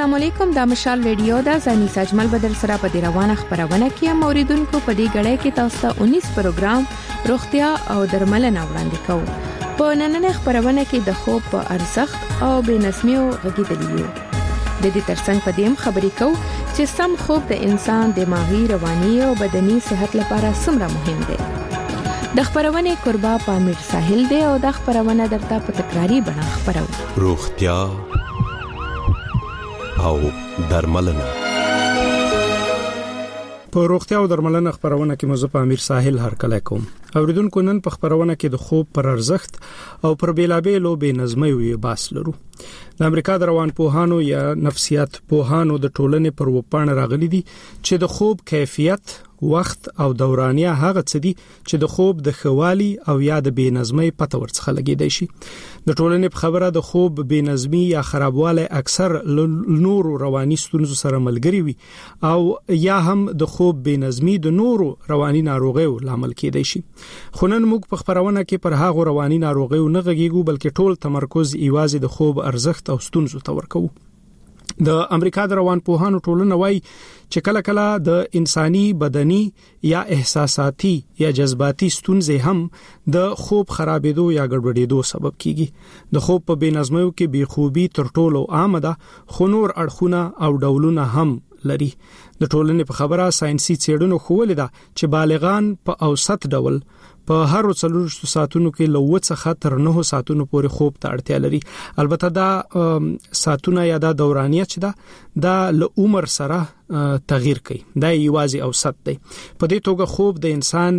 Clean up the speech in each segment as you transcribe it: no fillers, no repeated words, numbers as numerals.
السلام علیکم، د مشال ریډیو د زنی سجمل بدر سره په روانه خبرونه کې موریدونکو په دې غړې کې تاسو ته 19 پروګرام روغتیا او درملنه وړاندې کوو. په نننۍ خبرونه کې د خوب په ارزښت او بېنظمیو غږیدلی د دې ترڅنګ په دې خبرې کوو چې سم خوب د انسان دماغي، رواني او بدني صحت لپاره څومره مهم دی. د خبرونه قربا پامیر ساحل دی او د خبرونه درته په تکراری بڼه خبرو روغتیا او درملنه. په روغتیا او درملنه خبرونه کې مزه امیر ساحل هرکله کوم. اوریدونکو نن په خبرونه کې د خوب پر ارزښت او پر بیلابېلو بېنظمۍ باس لرو. د امریکا د روانپوهانو یا نفسیات پوهانو د ټولنې پر وپاڼه راغلي دي چې د خوب کیفیت، وخت او دورانیه هغه څه دي چې د خوب د خوالي او یا د بېنظمۍ پته ورڅخه لګیدای شي. د ټولنې په خبره د خوب بېنظمي یا خرابواله اکثر نورو رواني ستونزو سره ملګری وي او یا هم د خوب بېنظمي د نورو رواني ناروغیو لامل کېدای شي. خو نن موږ په خبرونه کې پر هغه رواني ناروغیو نه غږیږو، بلکې ټول تمرکز یوازې د خوب ارزښت او ستونزو ته ورکوو. د امریکا د روانپوهانو ټولنه وايي چې کله کله د انساني بدني یا احساساتي یا جذباتي ستونزې هم د خوب خرابېدو یا ګډوډېدو سبب کیږي. د خوب په بېنظمیو کې بېخوبي تر ټولو عام ده، خو نور اړخونه او ډولونه هم لري. د ټولنې په خبره ساينسي څېړنو ښوولې ده چې بالغان په اوسط ډول په هر 40 ساعتونو کې له 8 څخه تر 9 ساعتونو پورې خوب ته اړتیا لري. البته دا ساعتونه یا دا دورانیه چې دا له عمر سره تغییر کوي. دا یوازې اوسط دی. په دې توګه خوب د انسان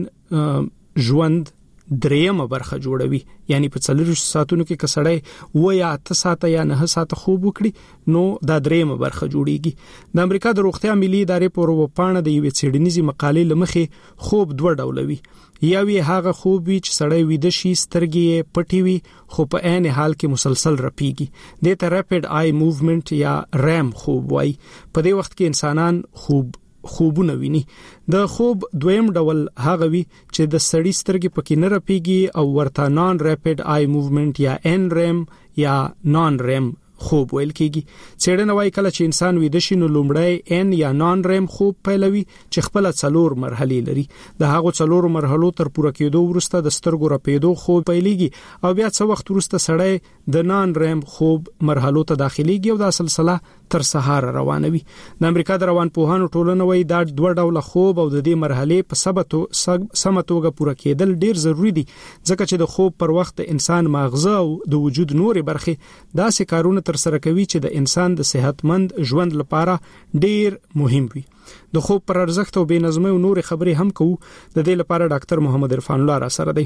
ژوند دریمه برخه جوړوي. یعنی په 40 ساعتونو کې کسړی و یا 8 ساعته یا 9 ساعته خوب وکړي نو دا دریمه برخه جوړیږي. د امریکا د روغتیا ملي ادارې په وپاڼه د یوې څېړنیزې مقالې لمخې خوب دوه ډول وي. یوه هغه خوب وي چې سړی ویده شي، سترګې پټې وي خو په عین حال کې مسلسل رپیږي. د ته ریپډ آی موومنت یا ریم خوب وای. په دې وخت کې انسانان خوبونه ویني. د خوب دویم ډول هغه وي چې د سړی سترګې پکې نه رپیږي او ورته نان ریپډ آی موومنت یا ان ریم یا نان ریم خوب ویل کېږي. څېړنه وايي کله چې انسان ویده شي نو لومړی ان یا نان ریم خوب پیلوي چې خپل 4 مرحلې لري. د هغو 4 مرحلو تر پوره کېدو وروسته د سترګو رپېدو خوب پیلېږي او بیا څه وخت وروسته سړی د نان ریم خوب مرحلو ته داخليږي او دا سلسله تر سهار روانوي. د امریکا د روانپوهانو ټولنه وايي دا دوه ډوله خوب او د دې مرحلې په سمتوګه پوره کېدل ډیر ضروری دي ځکه چې د خوب پر وخت انسان ماغزه او د وجود نورې برخې داسې کارونه تر سره کوي چې د انسان د صحتمند ژوند لپاره ډیر مهم وي. د خوب پر ارزښت او بېنظمۍ او نور خبرې هم کوو. د دې لپاره ډاکټر محمد عرفان الله را سره دی.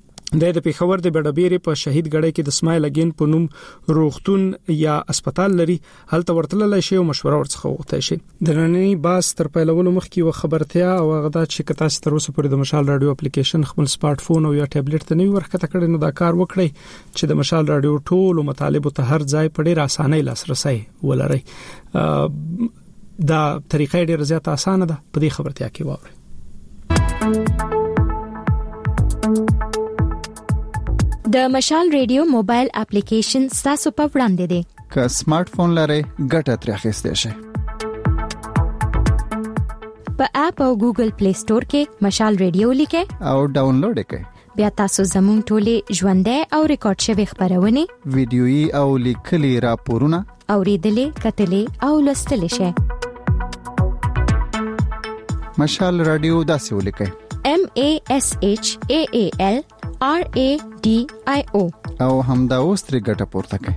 د پیښور د بډبېرې په شهید ګړی کې د اسماعیل اگین په نوم روغتون یا هسپتال لري. هلته ورتللی شي او مشوره ورڅخه وغوښتای شي. د نننۍ باس تر پیلولو مخکې و خبرتیا او هغه دا چې تاسو تر اوسه پورې د مشال رادیو اپلیکیشن خپل سمارټ فون او یا ټابلیټ ته نه ورکته کړئ نو دا کار وکړئ چې د مشال رادیو ټولو مطالبو ته هر ځای په ډېر اسانۍ لاسرسي ولرئ. دا طریقه ډېر زیات اسانه ده. په دې خبرتیا کې واورئ. د مشال ریډیو موبایل اپلیکیشن تاسو په وړاندې دی. که سمارټ فون لرئ ګټه ترې اخیستئ شئ. په اپ او ګوګل پلی سٹور کې مشال ریډیو لیکئ او ډاونلوډ کړئ. بیا تاسو زموږ ټولې ژوندۍ او ریکارډ شوی خبرونه، ویډیويي او لیکلي راپورونه اوریدلې، کتلې او لوستلې شئ. مشال رادیو داسې ولیکئ: MASHAAL RADIO او همدا اوس ترې ګټه پورته کړئ.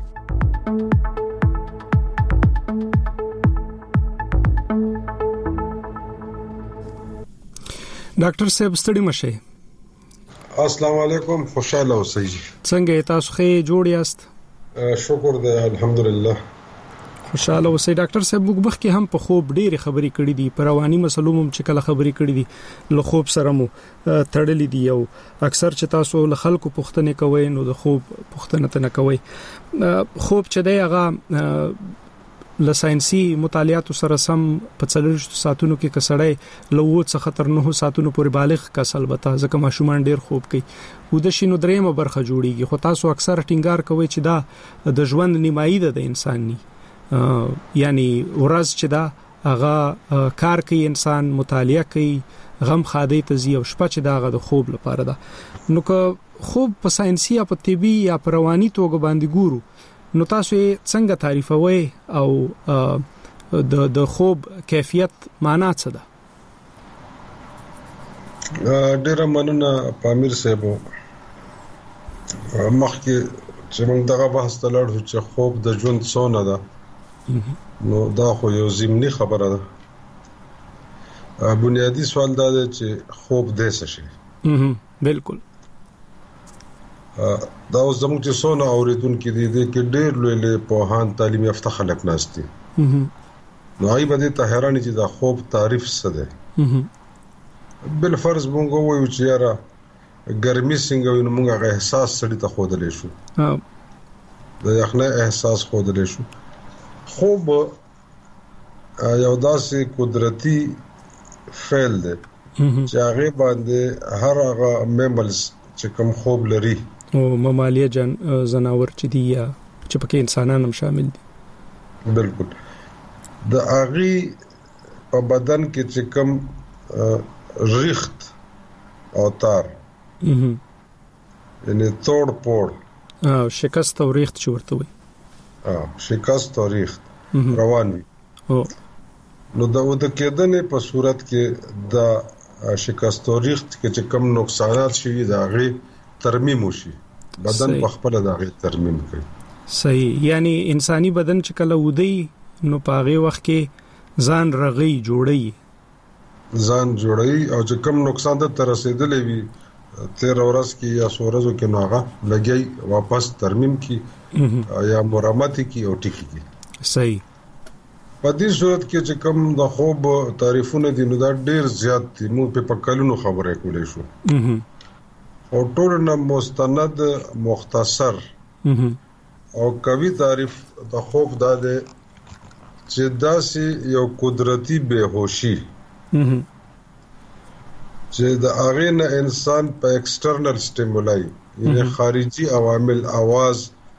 ډاکټر صاحب ستړي مشه. السلام علیکم، خوشاله اوسئ. څنګه تاسو ښه جوړ یاست؟ شکر دی الحمدلله. خوشاله اوسئ. ډاکټر صاحب موږ مخکې هم په خوب ډېری خبرې کړې دي، پر رواني مسلو هم چې کله خبرې کړې دي له خوب سره مو تړلې دي او اکثر چې تاسو له خلکو پوښتنه کوئ نو د خوب پوښتنه نه کوئ. خوب چې دی هغه له ساينسي مطالعاتو سره سم په 40 ساعتونو کې کسړی له 8 څخه تر 9 ساعتونو پورې بالغ کس البته ځکه ماشومان ډېر خوب کوي و د شینو دریمه برخه جوړیږي. خو تاسو اکثر ټینګار کوئ چې دا د ژوند نیمایي ده د انسان ني. یعنی ورځ چې دا هغه کار کوي انسان مطالعه کوي غم خادي تزي او شپه چې داغه د خوب لپاره ده نو که خوب په ساينسي یا په طبي یا په رواني توګه باندې ګورو نو تاسو څنګه تعریفوي او د خوب کیفیت معنا څه ده؟ ډیره مننه پامیر صاحب مخکې چې موږ دغه بحث ته لاړو چې خوب د ژوند څونه ده نو دا خو یو ضمني خبره ده بنیادی سوال دا دی چې خوب دې څه شي بالکل دا اوس زموږ چې څونه اوریدونکو دي کې ډېر لوی پوهان تعلیم یافته خلک ناشتي نو هغه به ته حیران چې دا خوب تعریف څه دی بل فرض مونږ وایو چې یاره ګرمي څنګه وي نو موږ هغه احساس سړی ته خودلې شو د یخنۍ احساس خودلې شو خوب یو داسې قدرتي فعل دی چې هغه باندې هر هغه میملز چې کوم خوب لري او ممالیه جناور چې دی یا چې پکې انسانان هم شامل دي بالکل د هغه په بدن کې چې کوم ریخت او تار یعنی توڑ پوڑ شکست او ریخت چې ورته وي شکست او ریخت روان وي نو دا د کېدنې په صورت کې د شکست او ریخت کې چې کوم نقصانات شي دا غي ترمیم وشي بدن په خپل دا غي ترمیم کوي صحیح یعنی انساني بدن چې کله ودی نو پاغه وخت کې ځان رغي جوړي او چې کوم نقصان ته رسیدلې وي 13 ورځ کې یا 16 ورځو کې نوغه لګي واپس ترمیم کی یا مرمت کی او ټیکی کی صحیح په دې صورت کې چې کوم د خوب تعریفونه دي نو دا ډیر زیات دي موږ په کلونو خبرې کولې شو او ټول نه مستند مختصر او قوي تعریف د خوب دا ده چې داسې یو قدرتي بهوشي چې د هغه نه انسان په ایکسټرنل سټیمولای یعنی خارجي عوامل आवाज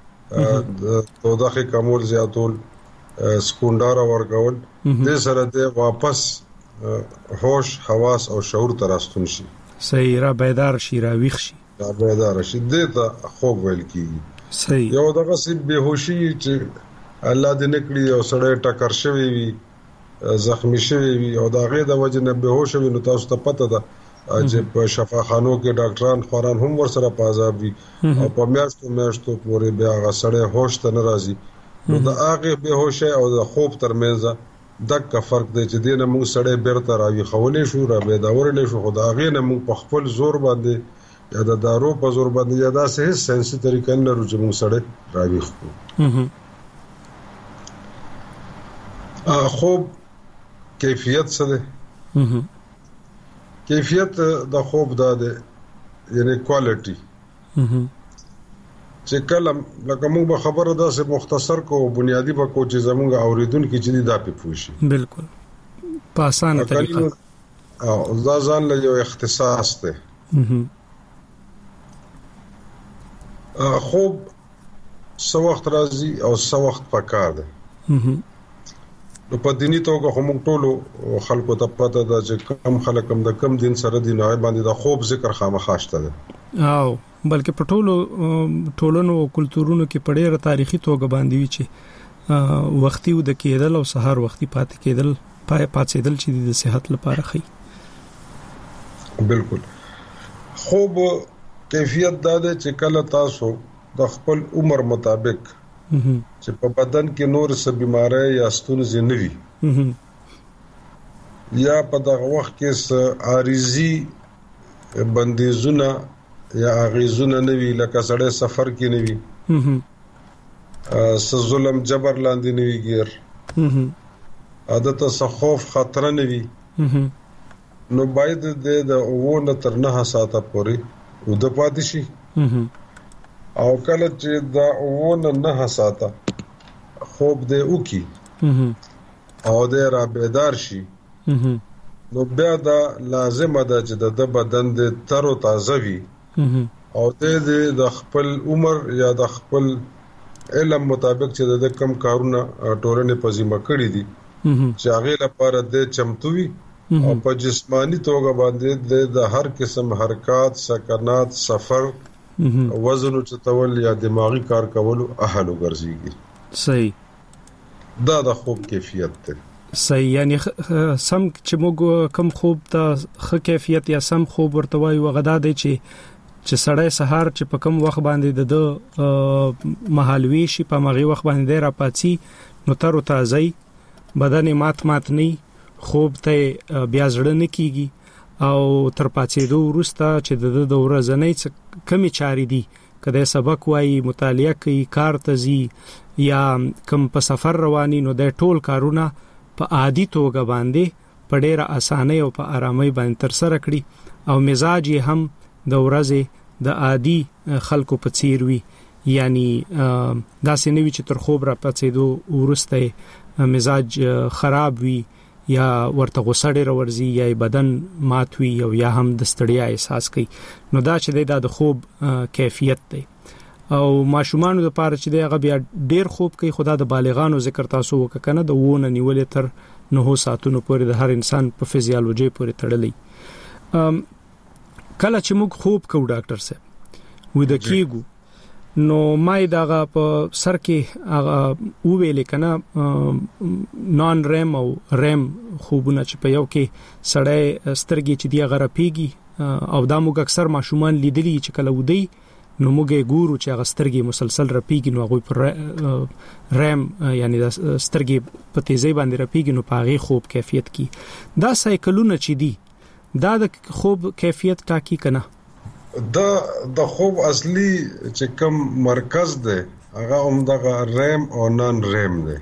دغه کمول زیاتول سکونډار ورکول د سره د واپس هوش حواس او شعور تراستون شي صحیح را بیدار شي را ویښ شي دته خوب ویل کیږي صحیح یو دغه سي بهوشي چې الله دې نکړي او سړی ټکر شوی وي زخمی شوی وي او دا غي د وجه نه بهوش وي نو تاسو ته پته ده چې په شفاخانو کې ډاکټران خوران هم ورسره پازاب وي او په میاشتو پورې بیا هغه سړی هوش ته ناراضي نو دا هغه بهوش او د خوب ترمنځ دغه فرق دی چې دینه موږ سړی بیرته راوي خولې شو را به دا ورلې شو خدای هغه نه موږ په خپل زور باندې یا د دارو په زور باندې یا دا سه سنسي طریقې نه روز موږ سړی راوي خو خوب کیفیت څه ده کیفیت د خوب دا ده یعنی کوالټي چې کلم لکه موږ به خبره ده سه مختصر کو بنیادی به کو چې زموږ اوریدونکو چې دا په پوښي بالکل په اسانه طریقه او دا ځان له یو اختصاص ده خوب څو وخت راځي او څو وخت پکار ده نو په دیني توګه هم ټولو خلکو ته پته ده چې کم خلک هم د کم دین سره دی نه باندې د خوب ذکر خامخاشته ده او بلکې په ټولونو کلتورونو کې په ډېر تاریخي توګه باندې وی چې وختي ود کېدل او سحر وختي پاتې کېدل پاتېدل چې د صحت لپاره ښه بالکل خوب کیفیت دا ده چې کله تاسو د خپل عمر مطابق چې په بدن کې نور څه بيمارۍ یا ستونزې نه وي یا په دغه وخت کې څه عارضي بندیزونه یا اغیزونه نه وي لکه سړی سفر کې نه وي څه ظلم جبر لاندې نه وي غیر عادت څه خوف خطر نه وي نو باید د وونه تر 9 ساعته پورې ود پاتې شي او کله چې دا وونه 9 ساعته خوب دې وکي او دې را بیدار شي نو بیا دا لازم ده چې د بدن دې تر او تازه وي او دې د خپل عمر یا د خپل علم مطابق چې د کم کارونه ټولنې په ذمہ کړی دي چې هغه لپاره د چمتوي او په جسمانی توګه باندې د هر قسم حرکت سکنات سفر وزن چتول یا دماغي کار کولو اهل وګرځيږي صحیح دا د خوب کیفیت ده صحیح یعنی سم چې موږ کم خوب ته ښه کیفیت یا سم خوب ورته وایو غدا دی چې سړی سهار چې په کم وخت باندې د محلوي شي په مغي وخت باندې را پاتسي نو تر تازه بدن مات نه خوب ته بیا زړه نه کیږي او تر پاتېدو وروسته چې د ورځنۍ کمی چاري دي کله سبق وایي مطالعه کوي کار ته ځي یا کم په سفر رواني نو د ټول کارونه په عادي توګه باندې په ډېره اسانۍ او په آرامۍ باندې تر سره کړي او مزاج هم د ورځې د عادي خلکو په څیر وي یعنی داسې نه وي چې تر خوب را پاتېدو وروسته مزاج خراب وي یا ورته غوسه ډېر ورزي یا بدن مات وي او یا هم د ستړیا احساس کوي نو دا چې د خوب کیفیت دی او ماشومان د پاره چې دغه بیا ډېر خوب کوي خدا د بالغانو ذکر تاسو وککنه د وونه نیولې تر 9 ساعتونو پورې د هر انسان په فزیولوژي پورې تړلې کله چې موږ خوب کوو ډاکټر صاحب و د کیګو نو مای دغه په سر کې هغه ویلې کنه نان ریم او ریم خوبونه چې په یو کې سړی سترګې چې دی غرپیږي او دا موږ اکثر ماشومان لیدلی چې کله ودی نو موږ ګورو چې هغه سترګې مسلسل رپیږي نو هغه پر ریم یعنی د سترګې په تیزی باندې رپیږي نو په هغه خوب کیفیت کی دا سایکلونه چې دی دا د خوب کیفیت ټاکی کنه د خوب اصلي چې کوم مرکز دی هغه همدغه ریم او نان ریم دی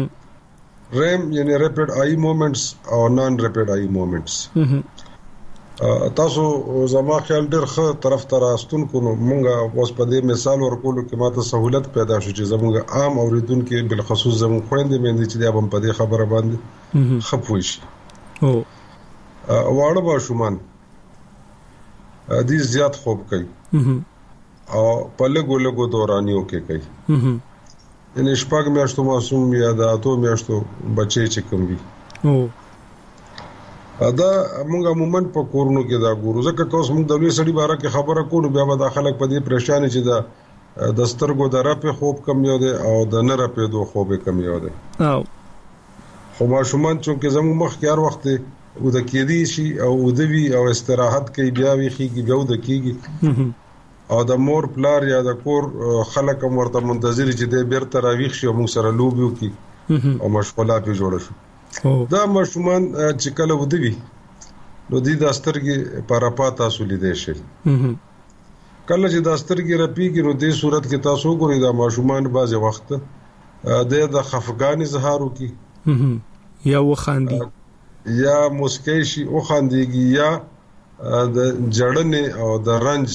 ریم یعنی ریپیډ آی موومېنټس او نان ریپیډ آی موومېنټس تاسو زما خیال ډېر ښه طرف ته راستون کو نو مونږه اوس په دې مثال ورکولو کې ماته سہولت پیدا شو چې زموږ عام اوریدونکو بالخصوص زموږ خويندې مې چې دا هم په دې خبره باندې خپوي شي واړه ماشومان دي زیات خوب کوي او په لګو دورانیو کې کوي یعنی شپږ میاشتو معصوم یا د اتو میاشتو بچي چې کوم وي دا موږ عموما په کورونو کې دا ګورو ځکه کوس موږ د لوی سړي باره کې خبره کوو بیا به د خلک په دې پریشان چې دا د سترګو د رپې خوب کم یو دی او د نه رپې دوه خوب کم یو دی خو ماشومان چې زموږ مخ کې هر وخت و د کېدی شي او ودوي او استراحت کوي بیا ویخيږي بیا د کېږي او د مور پلار یا د کور خلک مرته منتظر چې د بیرته راويخ شي او موږ سره لوبیو کی او مشغوله په جوړ شو دا مشومان چې کله ودوي نو د داسترګي پراپا تاسو لیدې شي کله چې داسترګي رپیږي نو د صورت کې تاسو ګورئ دا مشومان بعضی وخت د خفقان اظهارو کی یا وخاندي یا مسکیشي او خاندېږي یا د جړنې او د رنج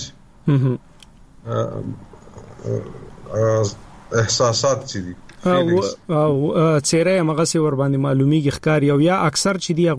احساسات چې دي او چیرې مغسي ور باندې معلومیږي ښکار یا اکثر چې دی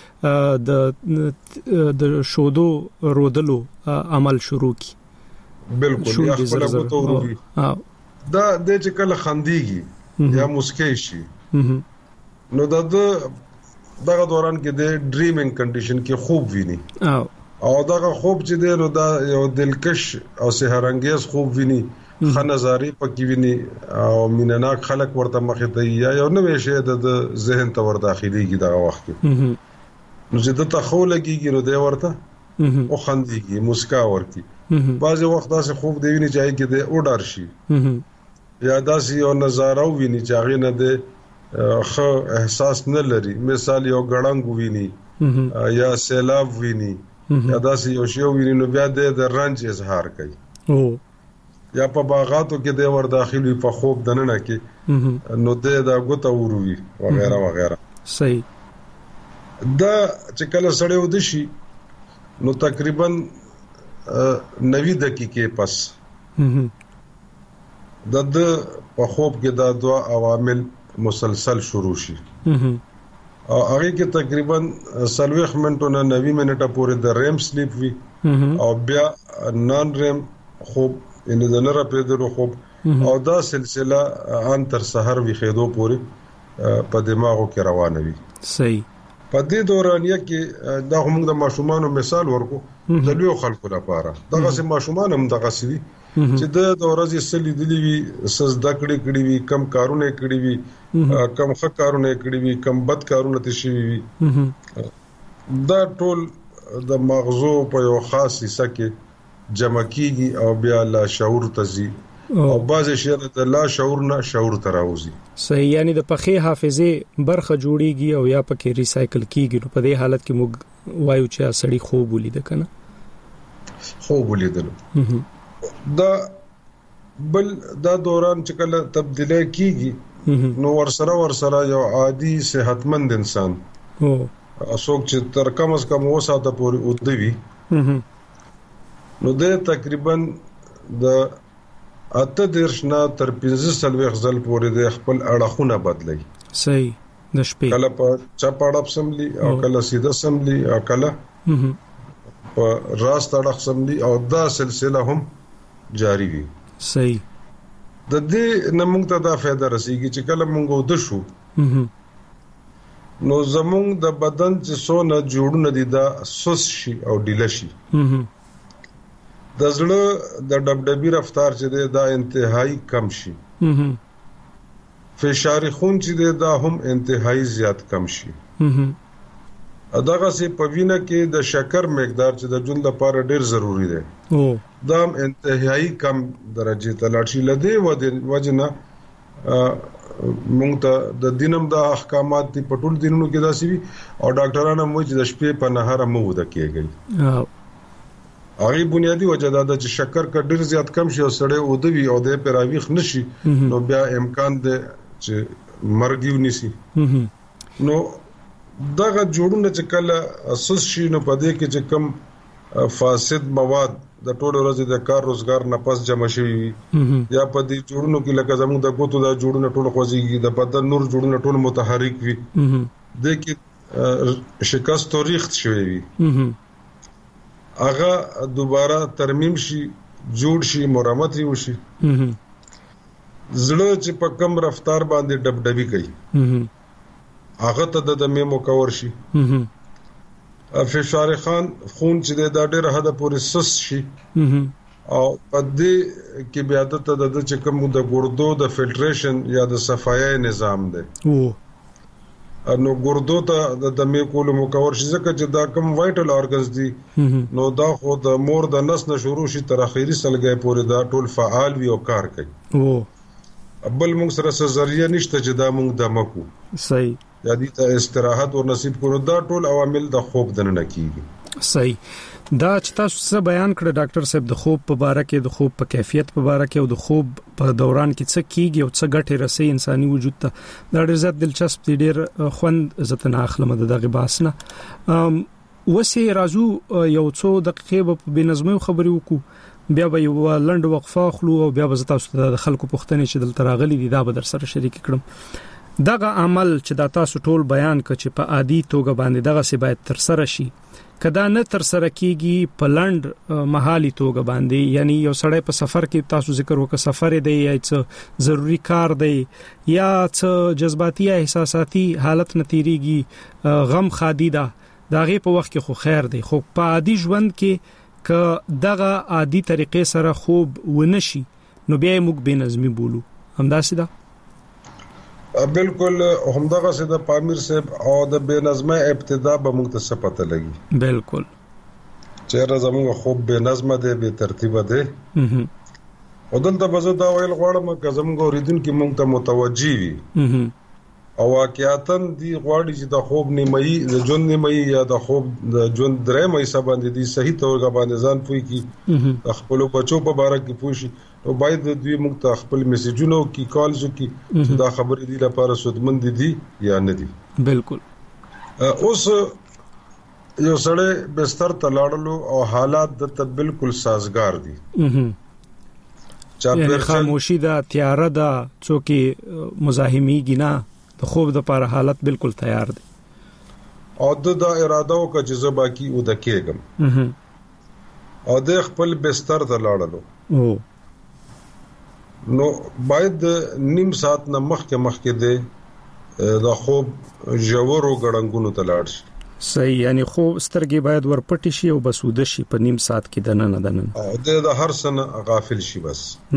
غوي د شودو رودلو عمل شروع کی بالکل یا خپل غوته وروي دا د چې کله خاندېږي یا مسکیشي نو دغه دوران کې د ډریمینګ کنډیشن کې خوب ویني او دغه خوب چې دی نو دا یو دلکش او سحر انگیز خوب ویني خنزاري پکې ویني او مینناک خلک ورته مخې ته یا یو نوې شی د ذهن ته ور داخليږي دغه وخت کې نو چې د تخول لګيږي نو د ورته او خنديږي مسکا ورتي بعض وخت داسې خوب دی ویني چې کې د اوډر شي یا داسې یو نظاره ویني چې هغه نه د خو احساس نه لري مثال یو غړنګ ویني یا سیلاب ویني یا داسې یو شی ویني نو بیا د رنج اظهار کوي یا په باغاتو کې د ور داخلي په خوب دننه کې نو د غوته وروي وغیرہ وغیرہ صحیح دا چې کله سړی ود شي نو تقریبا 90 دقیقې پس د په خوب کې دا دوه عوامل مسلسل شروع شي او هغه کې تقریبا 40 منټو نه 90 منټه پورې د ریم سلیپ وی او بیا نان ریم خوب ان د نره په دغه خوب او دا سلسله ان تر سحر وی خېدو پورې په دماغو کې روانه وي. صحیح. په دې دورانیه کې دا موږ د ماشومانو مثال ورکو د لوی خلکو لپاره. دغه سه ماشومان هم دغه سوي چې د ورځې سلی دلی وي سزدا کړی وي کم کارونه کړی وي کم ښه کارونه کړی وي کم بد کارونه تشي وي. دا ټول د مغزو په یو خاص حصہ کې جمع کیږي او بیا لا شعور تزي او بعض شي د لا شعور نه شعور تراوزي. صحیح. یعنی د پخې حافظه برخه جوړیږي او یا پکې ریسایکل کیږي. نو په دې حالت کې موږ وایو چې سړی خوب ولید کنه خوب ولیدل. دا بل دا دوران چې کله تبدیلی کیږي نو ورسره یو عادي صحتمند انسان اسوک چې تر کم از کم وساته پورې ودوي نو د تقریبا د 8 نه تر 15 ځل پورې د خپل اړخونه بدلي. صحیح. د شپې کله په چاپاړه سملی او کله سیده سملی او کله په راست اړخ سملی او دا سلسله هم جاری وي. صحیح. د دې نمونږ ته دا فائدہ رسیږي چې کله مونږ ود شو نو زمونږ د بدن چې څونه جوړونه دي دا سوس شي او ډیله شي. د زړه د ډبډبي رفتار چې دا انتهایی کم شي. فشار خون چې دا هم انتهایی زیات کم شي. دغه سي په وینه کې د شکر مقدار چې د ژوند لپاره ډیر ضروری دی دا هم انتهایی کم درجه ته لاړ شي. لدی وجنه مونږ ته د دینم د احکامات دی په ټول دینونو کې داسي وي او ډاکټرانو موږ چې د شپې په نهار مو ودا کېږي. هغه بنیادی وجه دا چې شکر کا ډیر زیات کم شي او سړی ودوي او د پراویخ نشي نو بیا امکان دی چې مرګ یې ونیسي. نو دغه جوړونه چې کله اساس شي نو په دې کې چې کم فاسد مواد د ټول ورځې د کار روزګار نه پس جمع شي یا په دې جوړونو کې لکه زموږ د ګوتو د جوړونه ټول خوځيږي د بدن نور جوړونه ټول متحرک وي د کې شکست او ریخت شوی وي هغه دوباره ترمیم شي جوړ شي مرمت وشي. زړه چې په کم رفتار باندې ډبډبي کوي هغه ته د دمه مکور شي. فشار خون چې د ډېر حد پورې سس شي او په دې کې بیا د چې کوم د ګردو د فلټریشن یا د صفایي نظام دی نو ګردو ته د دمه کول مکور شي ځکه چې دا کوم وایټل اورګنز دي نو دا خو د مور د نس نه شروع شي تر اخیری سلګي پورې دا ټول فعال وي او کار کوي. بل موږ سره ذریعہ نشته چې دا موږ دمکو. صحیح. یا دې ته استراحت او نصیب کړو دا ټول عوامل د خوب دنه کیږي. صحیح. دا چې تاسو څه بیان کړ ډاکټر صاحب د خوب په اړه کې د خوب په کیفیت په اړه کې او د خوب په دوران کې څه کیږي او څه ګټه رسي انساني وجود ته دا ډېر زیات دلچسپ دي. ډېر خوند زته نه اخلم دغه باسنه وسه رازو یو څو دقیقې په بنظمي خبرې وکړو بیا به یو لنډ وقفه خلو او بیا به تاسو ته د خلکو پوښتنې چې دلته راغلي دي دا به در سره شریک کړم. دغه عمل چې دا تاسو ټول بیان کړ چې په عادي توګه باندې دغه سی باید تر سره شي کدا نه تر سره کیږي په لند محالي توګه باندې یعنی یو سړی په سفر کې تاسو ذکر وکړ سفر دی یا څه ضروری کار دی یا څه جذباتي احساساتي حالت نتیریږي غم خادي دا دغه په وخت کې خو خیر دی خو په عادي ژوند کې ک دغه عادي طریقې سره خوب ونشي نو بیا موږ به نظمی بولو همداسې ده. بالکل همدغه څه د پامیر صاحب او د بے نظمه ابتدا به موږ ته څه پته لګي. بالکل چیرې زموږ خوب بے نظمه ده بے ترتیبه ده او دلته به زه دا ویل غواړم چې زموږ اوریدونکو موږ ته متوجي وي او واقعیتاً دی غواړي چې د خوب نیمایي د ژوند نیمایي یا د خوب د ژوند درې مې حساب باندې دي صحیح توګه باندې ځان پوي کی خپل بچو په اړه کې پوي شي او باید دوی موږ ته خپل میسجونو کی کالز کی دا خبرې دي لپاره سودمند دي یا نه دي. بالکل. اوس یو سړی بستر ته لاړلو او حالات د بالکل سازگار دي یعنی خاموشي دا تیاره دا څوک مزاحمي گنا د خوب د لپاره حالت بالکل تیار دي او د اراده او که جذبه کی او د کېګم او د خپل بستر ته لاړلو نو باید نیم ساعت نه مخکې د خوب جوړو غړنګونو ته لاړ شي. صحیح، یعنی خوب سترګې باید ورپټې شي او بس وده شي په نیم ساعت کې دننه د هر سنه غافل شي. بس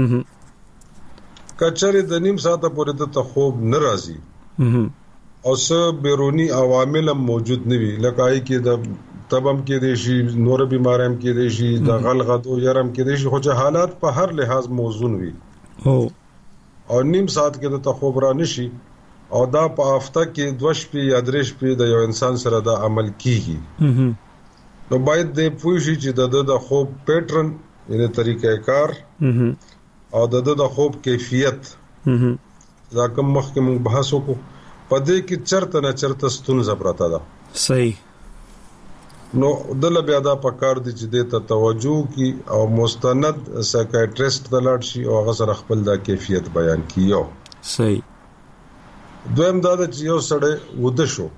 کچره د نیم ساعت پورې ته خوب نه راځي او څه بیرونی عوامل موجود نه وي، لکه ای کې د تبم کې دي شي، نور بیمارم کې دي شي، د غلغدو يرم کې دي شي، خو چې حالات په هر لحاظ موزون وي او نیم ساعت کې د خوب را نشي او دا په هفته کې 2 شپې یا 3 شپې د یو انسان سره دا عمل کیږي. نو باید د پوه شي چې د خوب پیټرن یعنی طریقې کار او د خوب کیفیت دا کوم مخکې موږ بحث وکړو پدې کې چرته نه چرته ستونزه پراته ده. صحیح. نو دله بیا دا پکار دي چې د توجه کی او مستند سایکیاټریست ته لاړ شي او هغه سره خپل دا کیفیت بیان کیو. صحیح. دویم دا چې یو سړی وده شو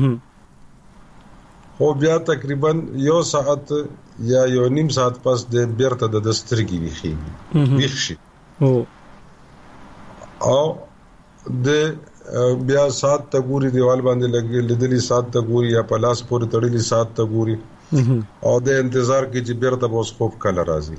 خو بیا تقریبا یو ساعت یا یو نیم ساعت پس د بیرته د دسترګي ویښ شي او د بیا سات ته ګوري دیوال باندې لیدلی سات ته ګوري یا پلاس پورې تړلی سات ته ګوري او د انتظار کې چې بیرته بوس خوب کله راځي.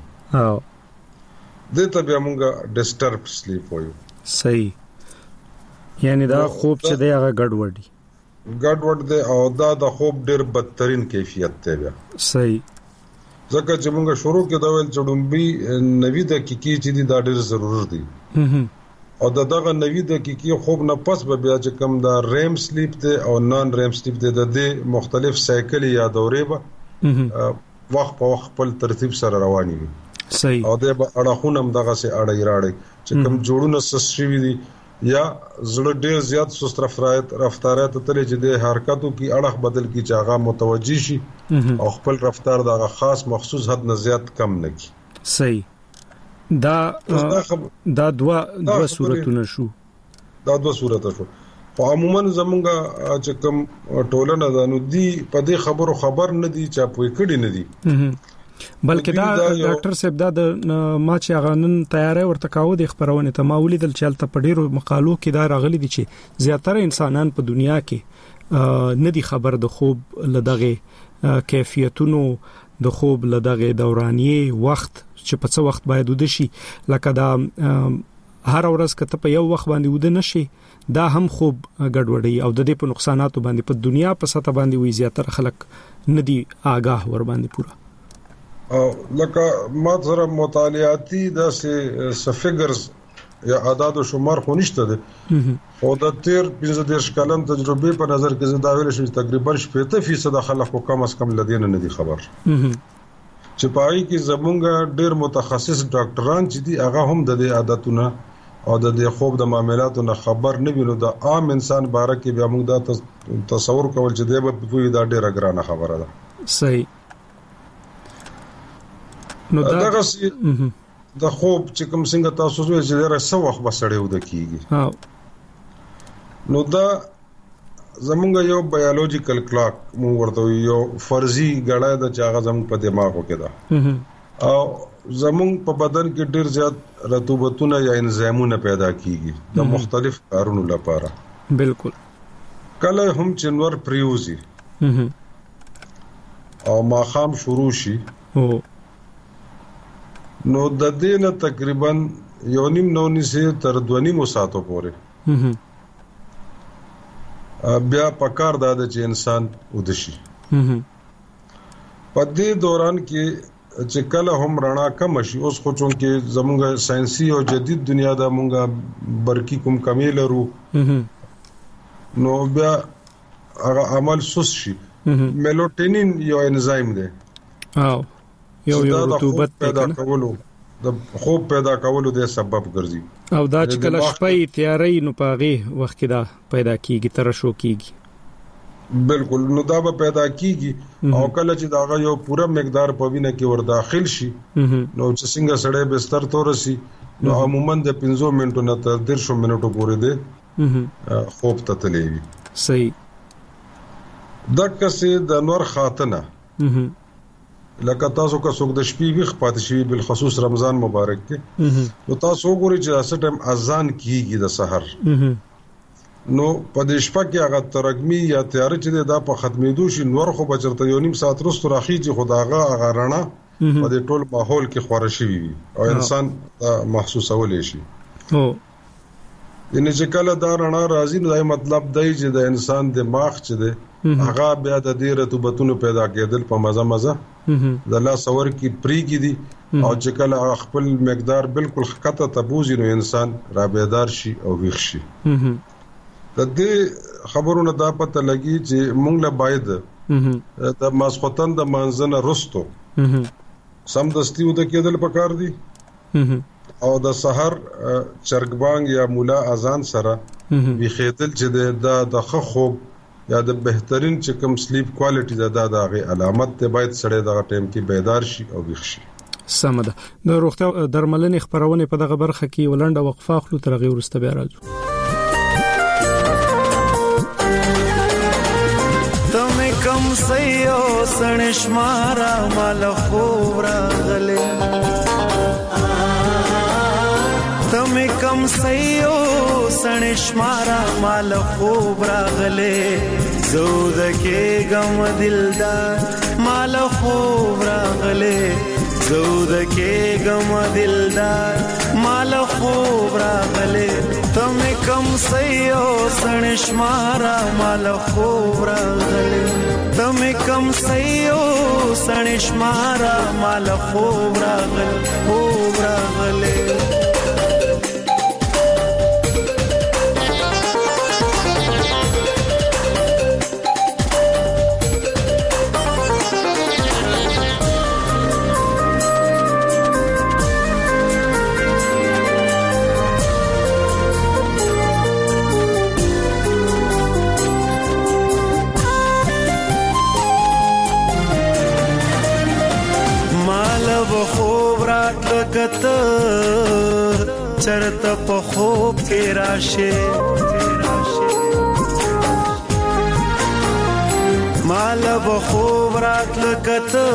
د ته بیا موږ ډیسټرب سلیپ وایو. صحیح. یعنی دا خوب چې دی هغه ګډوډ دی او دا د خوب ډیر بدترین کیفیت دی بیا. صحیح. ځکه چې موږ شروع کې دا ویل چې ډومبي 90 دقیقې چې دی دا ډیر ضروري دي او دغه 90 دقیقې خوب نه پس به بیا چې کوم دا ریم سلیپ دی او نان ریم سلیپ دی د مختلف سایکل یا دورې به وخت په وخت په ترتیب سره رواني وي. صحیح. او د اړخونه هم دغه سي اړې راړي چې کوم جوړونه سسوي دي یا زړه ډیر زیات سست رفتارات تلې چې د حرکتو کې اړخ بدل کی چې هغه متوجي شي او خپل رفتار دغه خاص مخصوص حد نه زیات کم نه کی. صحیح. دا دوا صورتونه شو. دا دوا صورت شو. خو عموما زمونږه چې کوم ټولنه ده نو دی په دې خبرو خبر نه دي چې په کډی نه دي بلکې دا ډاکټر صاحب دا ما چې غنن تیارې ورته کاوه د خبرونه ته ما ولیدل چې تل په ډیرو مقالو کې دا راغلي دي چې زیاتره انسانان په دنیا کې نه دي خبر د خوب لدغه کیفیتونو د خوب لدغه دورانیه وخت چې په څه وخت باید ود شي لکه دا هر ورځ کته په یو وخت باندې ود نشي دا هم خوب ګډوډي او د دې په نقصاناتو باندې په دنیا په سطح باندې وي زیاتره خلک ندي آگاه ور باندې پورا او لکه ما سره مطالعاتي داسې فګرز یا اعداد او شمار خو نشته ده او د 15 کلن تجربه په نظر کې زدا ویل شي تقریبا 70% خلکو کم از کم لدین نه دي خبر چې پای کې زمونږ ډېر متخصص ډاکټران چې دي هغه هم د دې عادتونو او د خوب د معاملاتو نه خبر نه ویني د عام انسان باره کې بیا موږ دا تصور کول چې دی به په دا ډېر ګرانه خبره ده. صحیح. نو دا د خوب چې کوم څنګه تاسو وایي چې ډېر څه وخت بسړې ود کیږي نو دا زمونږ یو بایولوژیکل کلاک موږ ورته یو فرضي غړای د چاغه زموږ په دماغو کې ده او زموږ په بدن کې ډېر زیات رطوبتونه یا انزایمونه پیدا کیږي د مختلف کارونو لپاره. بالکل. کله هم چنور پریوزي او ماخام شروع شي نو د دې نه تقریبا یو نیم نونیسه تر 2.5 ساعتو پورې بیا پکار دا چې انسان ودشي. په دې دوران کې چې کله هم رڼا کم شي اوس خو چون کې زموږ ساينسي او جدید دنیا دا مونږه برقي کوم کمی لرو نو بیا هغه عمل سوس شي. میلوټینین یو انزایم دی یو رطوبت پیدا کولو د خوب پیدا کولو د سبب ګرځي او دا چې کله شپې تیارې نو پاغي وخت کې دا پیدا کیږي ترشو کیږي. بالکل. نو دا به پیدا کیږي او کله چې دا یو پوره مقدار په وینه کې ور داخل شي نو چې څنګه سړی بستر تورسي نو عموما د 15 منټو نه تر 10 منټو پورې دی خوب ته تللی وي. صحیح. دا کسي د نور خاتنه لکه تاسو که څوک د شپې ویښ پاتې شي بل خصوص رمضان مبارک کې نو تاسو وګورئ چې اسه ټیم اذان کیږي د سحر نو په دې شپه کې هغه ترګمی یا تیار چې دا په ختمېدو شي نور خو بچرته یو نیم ساعت وروسته راخیږي خداغه هغه رڼا په دې ټول ماحول کې خورا شي او انسان محسوسول شي یعنی چې کله دا رڼا راځي نو دا مطلب دی چې د انسان دماغ چې دی هغه بیا د دې رطوبتونو پیدا کېدل په مزه د الله سور کې پری کې دي او چې کله خپل مقدار بالکل خطه تبوزي نو انسان را بیدار شي او ویښ شي د دې خبرونه دا پته لګي چې مونږ له باید د ماسختن د منځنه رستو سم دستیو د کېدل پکار دي او د سحر چرګبانګ یا مولا اذان سره وی خېدل چې د خوب یا د بهترین چې کوم سلیپ کوالټي د غي علامت ته باید سړی د ټیم کې بیدار شي او ویښ شي سمده د روغتیا درملنې خبرونه په دغه برخه کې ولنډه وقفه خلو ترغي ورسته بیا راځو تم کم سيو سنشمارا مال خورا غلي تم کم سيو سنشمارا مال خورا غلي زود کې غم دلدار مال خورا غلي زود کې غم دلدار مال خورا غلي تم کم سيو سنشمارا مال خورا غلي تم کم سيو سنشمارا مال خورا غلي کته چرته په خوب کې راشه مال به خوب راتل کته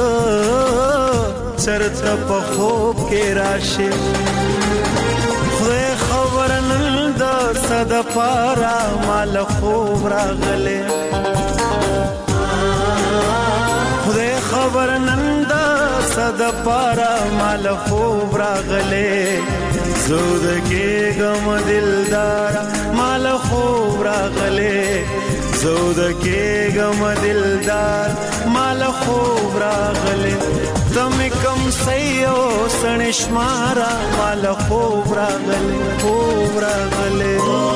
چرته په خوب کې راشه خو خبر نن د صد پارا مال خوب راغله خو خبر نن صد پارا مال خوب راغله زود کې غم دلدار مال خوب راغله زود کې غم دلدار مال خوب راغله تم کم سيو سنشمارا مال خوب راغله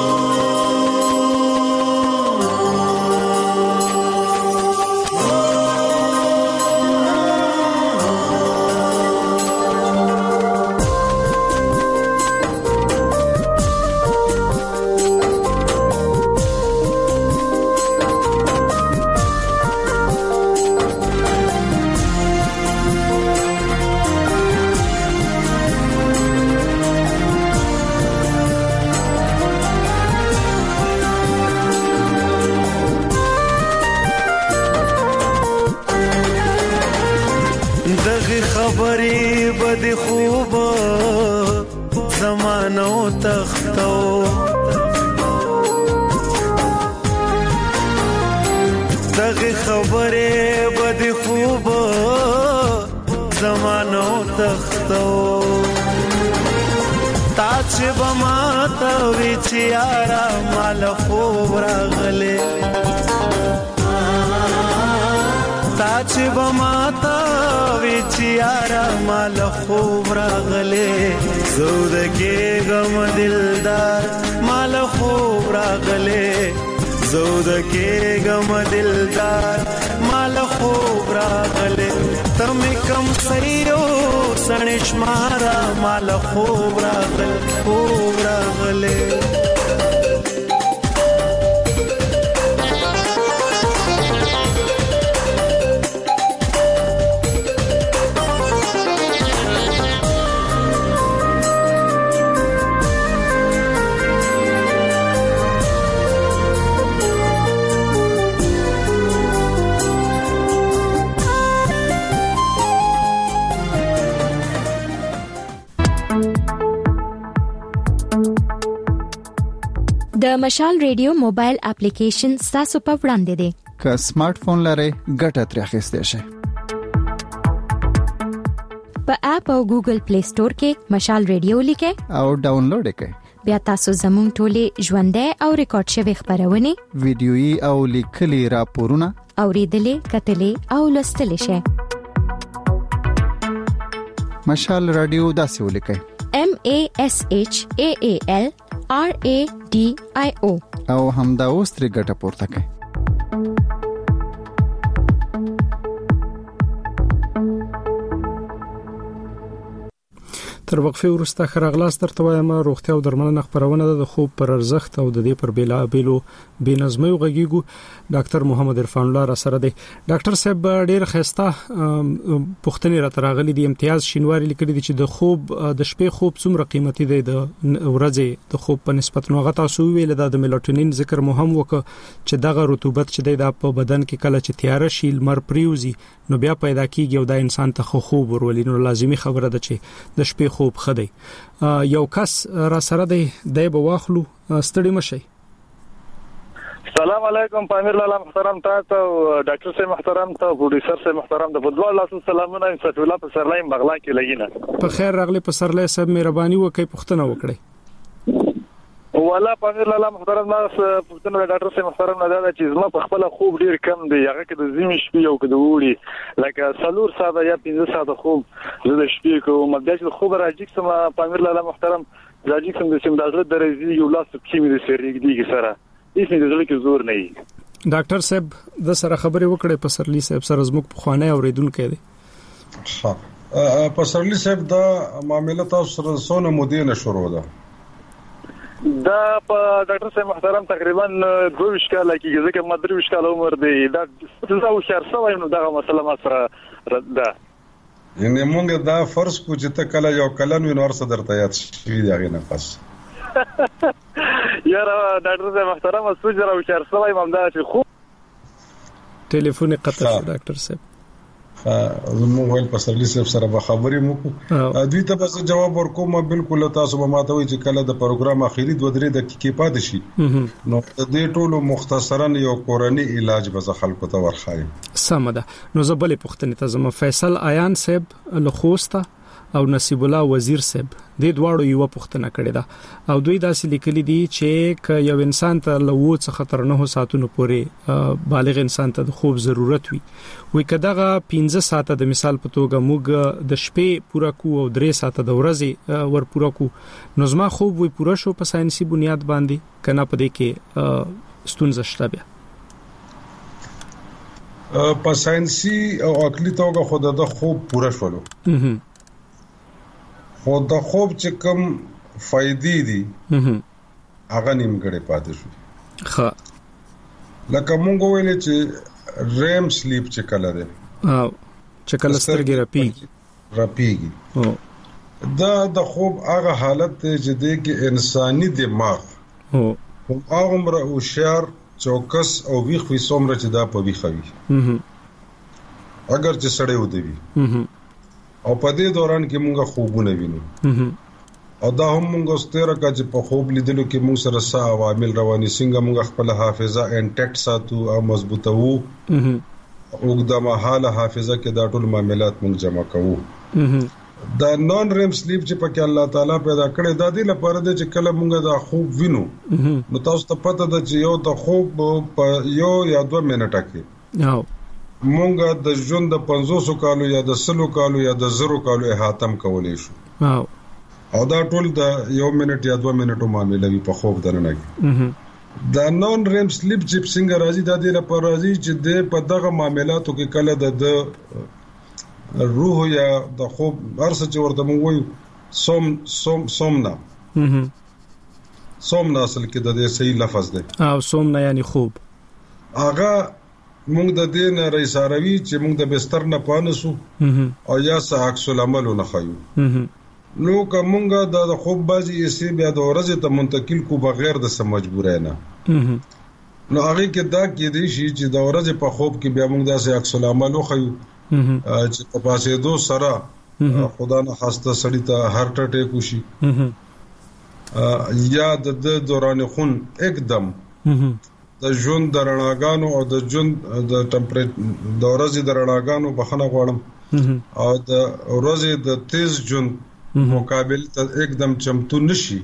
خبرې بد خوب زمانو تختو دغه خبرې بد خوب زمانو تختو تاج بما ته وی چیارا مال خوب راغله تاج بما ته ویچیارا مال خوب راغله زود کې غم دلدار مال خوب راغله زود کې غم دلدار مال خوب راغله تم کم سيو سنشمارا مال خوب راغله د مشال ریډیو موبایل اپلیکیشن تاسو په وړاندې دی. که سمارټ فون لرئ ګټه ترې اخیستئ شئ. په اپ او ګوګل پلی سٹور کې مشال ریډیو لیکئ او ډاونلوډ یې کړئ. بیا تاسو زموږ ټولې ژوندۍ او ریکارډ شوی خبرونه، ویډیويي او لیکلي راپورونه اوریدلې، کتلې او لوستلې شئ. مشال رادیو داسې ولیکئ: MASHAALRADIO او همدا اوس ترې ګټه پورته کړئ. تر وقفه وروسته خراغلاس درته وایم روغتیا او درملنه خبرونه د خوب پر ارزښت او د دې پر بیلابیلو بنظمي غږیږو. ډاکټر محمد عرفان الله را سره دی. ډاکټر صاحب ډیر خسته پوښتنې را تراغلي دي. امتیاز شینواری لیکلي دي چې د خوب د شپې خوب څومره قیمتي دی د ورځې د خوب په نسبت. نو هغه تاسو ویل د میلاټونین ذکر مهم وک چې دغه رطوبت چې دی د بدن کې کله چې تیار شي لمر پریوزي نو بیا پیدا کیږي او د انسان ته خوب ورولي. نو لازمی خبره ده چې د شپې خوب خدای یو کس را سره دی به واخلو. ستړي مشي. السلام علیکم پامیر لاله محترم تاسو ډاکټر صاحب محترم ته پروډوسر صاحب محترم د بدوال الله سلامونه انصاف الله په سرلایم بغلا کې لګینه په خیر راغلی. په سرلای صاحب مهرباني وکړئ پوښتنه وکړئ. والله پامیر لاله محترم ناس پوښتنه ډاکټر صاحب محترم نه دا چې زما په خپل خوب ډیر کم دی. هغه کې د زمي شپې او کې د وړي لکه سلور ساده یا 15 ساده خوب زه د شپې کوم. مګر چې خوب راځي سم پامیر لاله محترم راځي سم د سیم دازله درځي یو لاس کې مې سریګ دیږي سره هیڅ نه دغه کې زور نه وي. ډاکټر صاحب د سره خبرې وکړې په سرلی صاحب سره زموږ په خوانه اوریدونکو دی. ها په سرلی صاحب دا معاملې تاسو سره سونه مودینه شروع ده. دا په ډاکټر صاحب محترم تقریبا 22 کال کې ځکه ما 23 کال عمر دی. دا زه هوښیار شوم نو دا مسله ما سره ده. یعنی موږ دا فرض کو چې ته کله یو کلن وینور صدر ته یاد شي دا غي نه پس یاره ډاکټر صاحب محترم سوچ راوچار سوای ممدا چې خو ټلیفون قطع شو ډاکټر صاحب. زموږ ویل په سرلی صاحب سره به خبرې مو دوی ته بس جواب ورکوم. بالکل تاسو به ماته وی چې کله د پروګرام اخیری 2-3 دقیقې پاتې شي نو د ټولو مختصرا یو کورنی علاج به خلکو ته ورخایم. سم ده. نو زبلې پښتنې ته زما فیصل آیان صاحب لخوسته او نصیب الله وزیر صاحب د دواړو یو پښتنه کړی دا او دوی داسې لیکلي دي چې ک یو انسان ته لوو څخه تر 9 ساعتونو پورې بالغ انسان ته د خوب ضرورت وي کداغه 15 ساعته د مثال په توګه موږ د شپې پورا کو او 3 ساعته د ورځې ور پورا کو نو زما خوب وي پورا شو په ساينسي بنیاد باندې کنه په دې کې ستونزه شته بیا په ساينسي او عقلي توګه خود د خوب پورا شولو خو د خوب چې کوم فائدې دي هغه نیمګړې پاتې شو. ښه لکه مونږ ویل چې ریم سلیپ چې کله ده چې کله سترګې راپیږي دا د خوب هغه حالت دی چې د انساني دماغ هغه عمر او شعر چوکس او ویخ وي څومره چې دا په ویخوي اگر چې سړی ودی او په دې دوران کې موږ خوبونه وینو او دا هم موږ ستاره چې په خوب لیدلو کې موږ سره سا عوامل رواني څنګه موږ خپل حافظه انټیکټ ساتو او مضبوطه وو او د مهاله حافظه کې دا ټول معاملات موږ جمع کوو. دا نون ریم سلیپ چې پکې الله تعالی پیدا کړی دا دی لپاره چې کله موږ دا خوب وینو نو تاسو ته پته ده چې یو د خوب په یو یا 2 منټه کې مونږه د ژوند د 500 کالو یا د 100 کالو یا د 0 کالو احاتم کولې شو او دا ټول د 1 منټ یا 2 منټو معاملې وی په خوب درنه دا نون ریم سلیپ چې څنګه راځي د دې لپاره راځي چې د په دغه معاملاتو کې کله د روح یا د خوب ارسه چې ورته مونږ وایو سومنا اصل کې د دې صحیح لفظ دی او سومنا یعنی خوب هغه مونږ د دین رئیس عربي چې مونږ د بستر نه پانسو او یا عکس العمل نه خایو نو کومګه د خوب بازي یې بیا د ورځې ته منتقل کو بغیر د سم مجبورای نه نو هغه کې دا کې دی چې د ورځې په خوب کې بیا مونږ د عکس العمل خایو چې په پاسې دو سره خدا نه خاصه سړی ته هارت اٹیک وشي یا د دوران خون एकदम د ژوند د رڼاګانو او د ژوند د ټمپریچر د ورځې د رڼاګانو بخنه غواړم او د ورځې د تیز ژوند مقابل ته एकदम چمتو نشي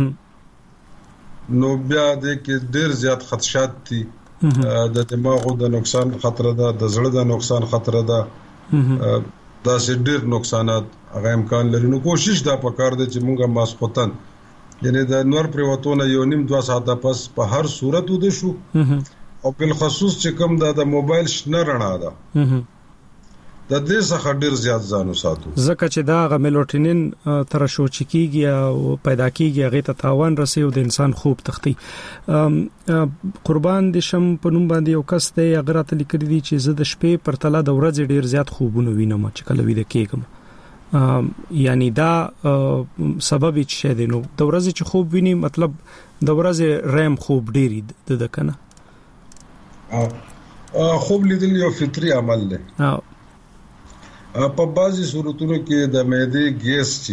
نو بیا د کې ډیر زیات خدشات دي د دماغو د نقصان خطر ده د زړه د نقصان خطر ده دا سه ډیر نقصانات هغه امکان لري نو کوشش دا پکار دی چې مونږه ماسختن یعنی د نور پریوتونه یو نیم 2 ساعته پس په هر صورت ود شو او په خصوص چې کوم د موبایل شنه رڼا ده د دې څخه ډیر زیات ځانو ساتو ځکه چې دا غ میلوټینین تر شو چکیږي او پیدا کیږي هغه ته تاوان رسي او د انسان خوب تختی قربان دي شم په نوم باندې یو کس ته اگر ته لیکل دي چې زه د شپې پر تله د ورځې ډیر زیات خوبونه وینم چې کله وې د کېګم یعنی دا سبب چې دی نو د ورځې چې خوب ویني مطلب د ورځې ریم خوب ډیری د کنه خوب لیدل یو فطری عمل دی په بعضي صورتونو کې د معدې ګیس چي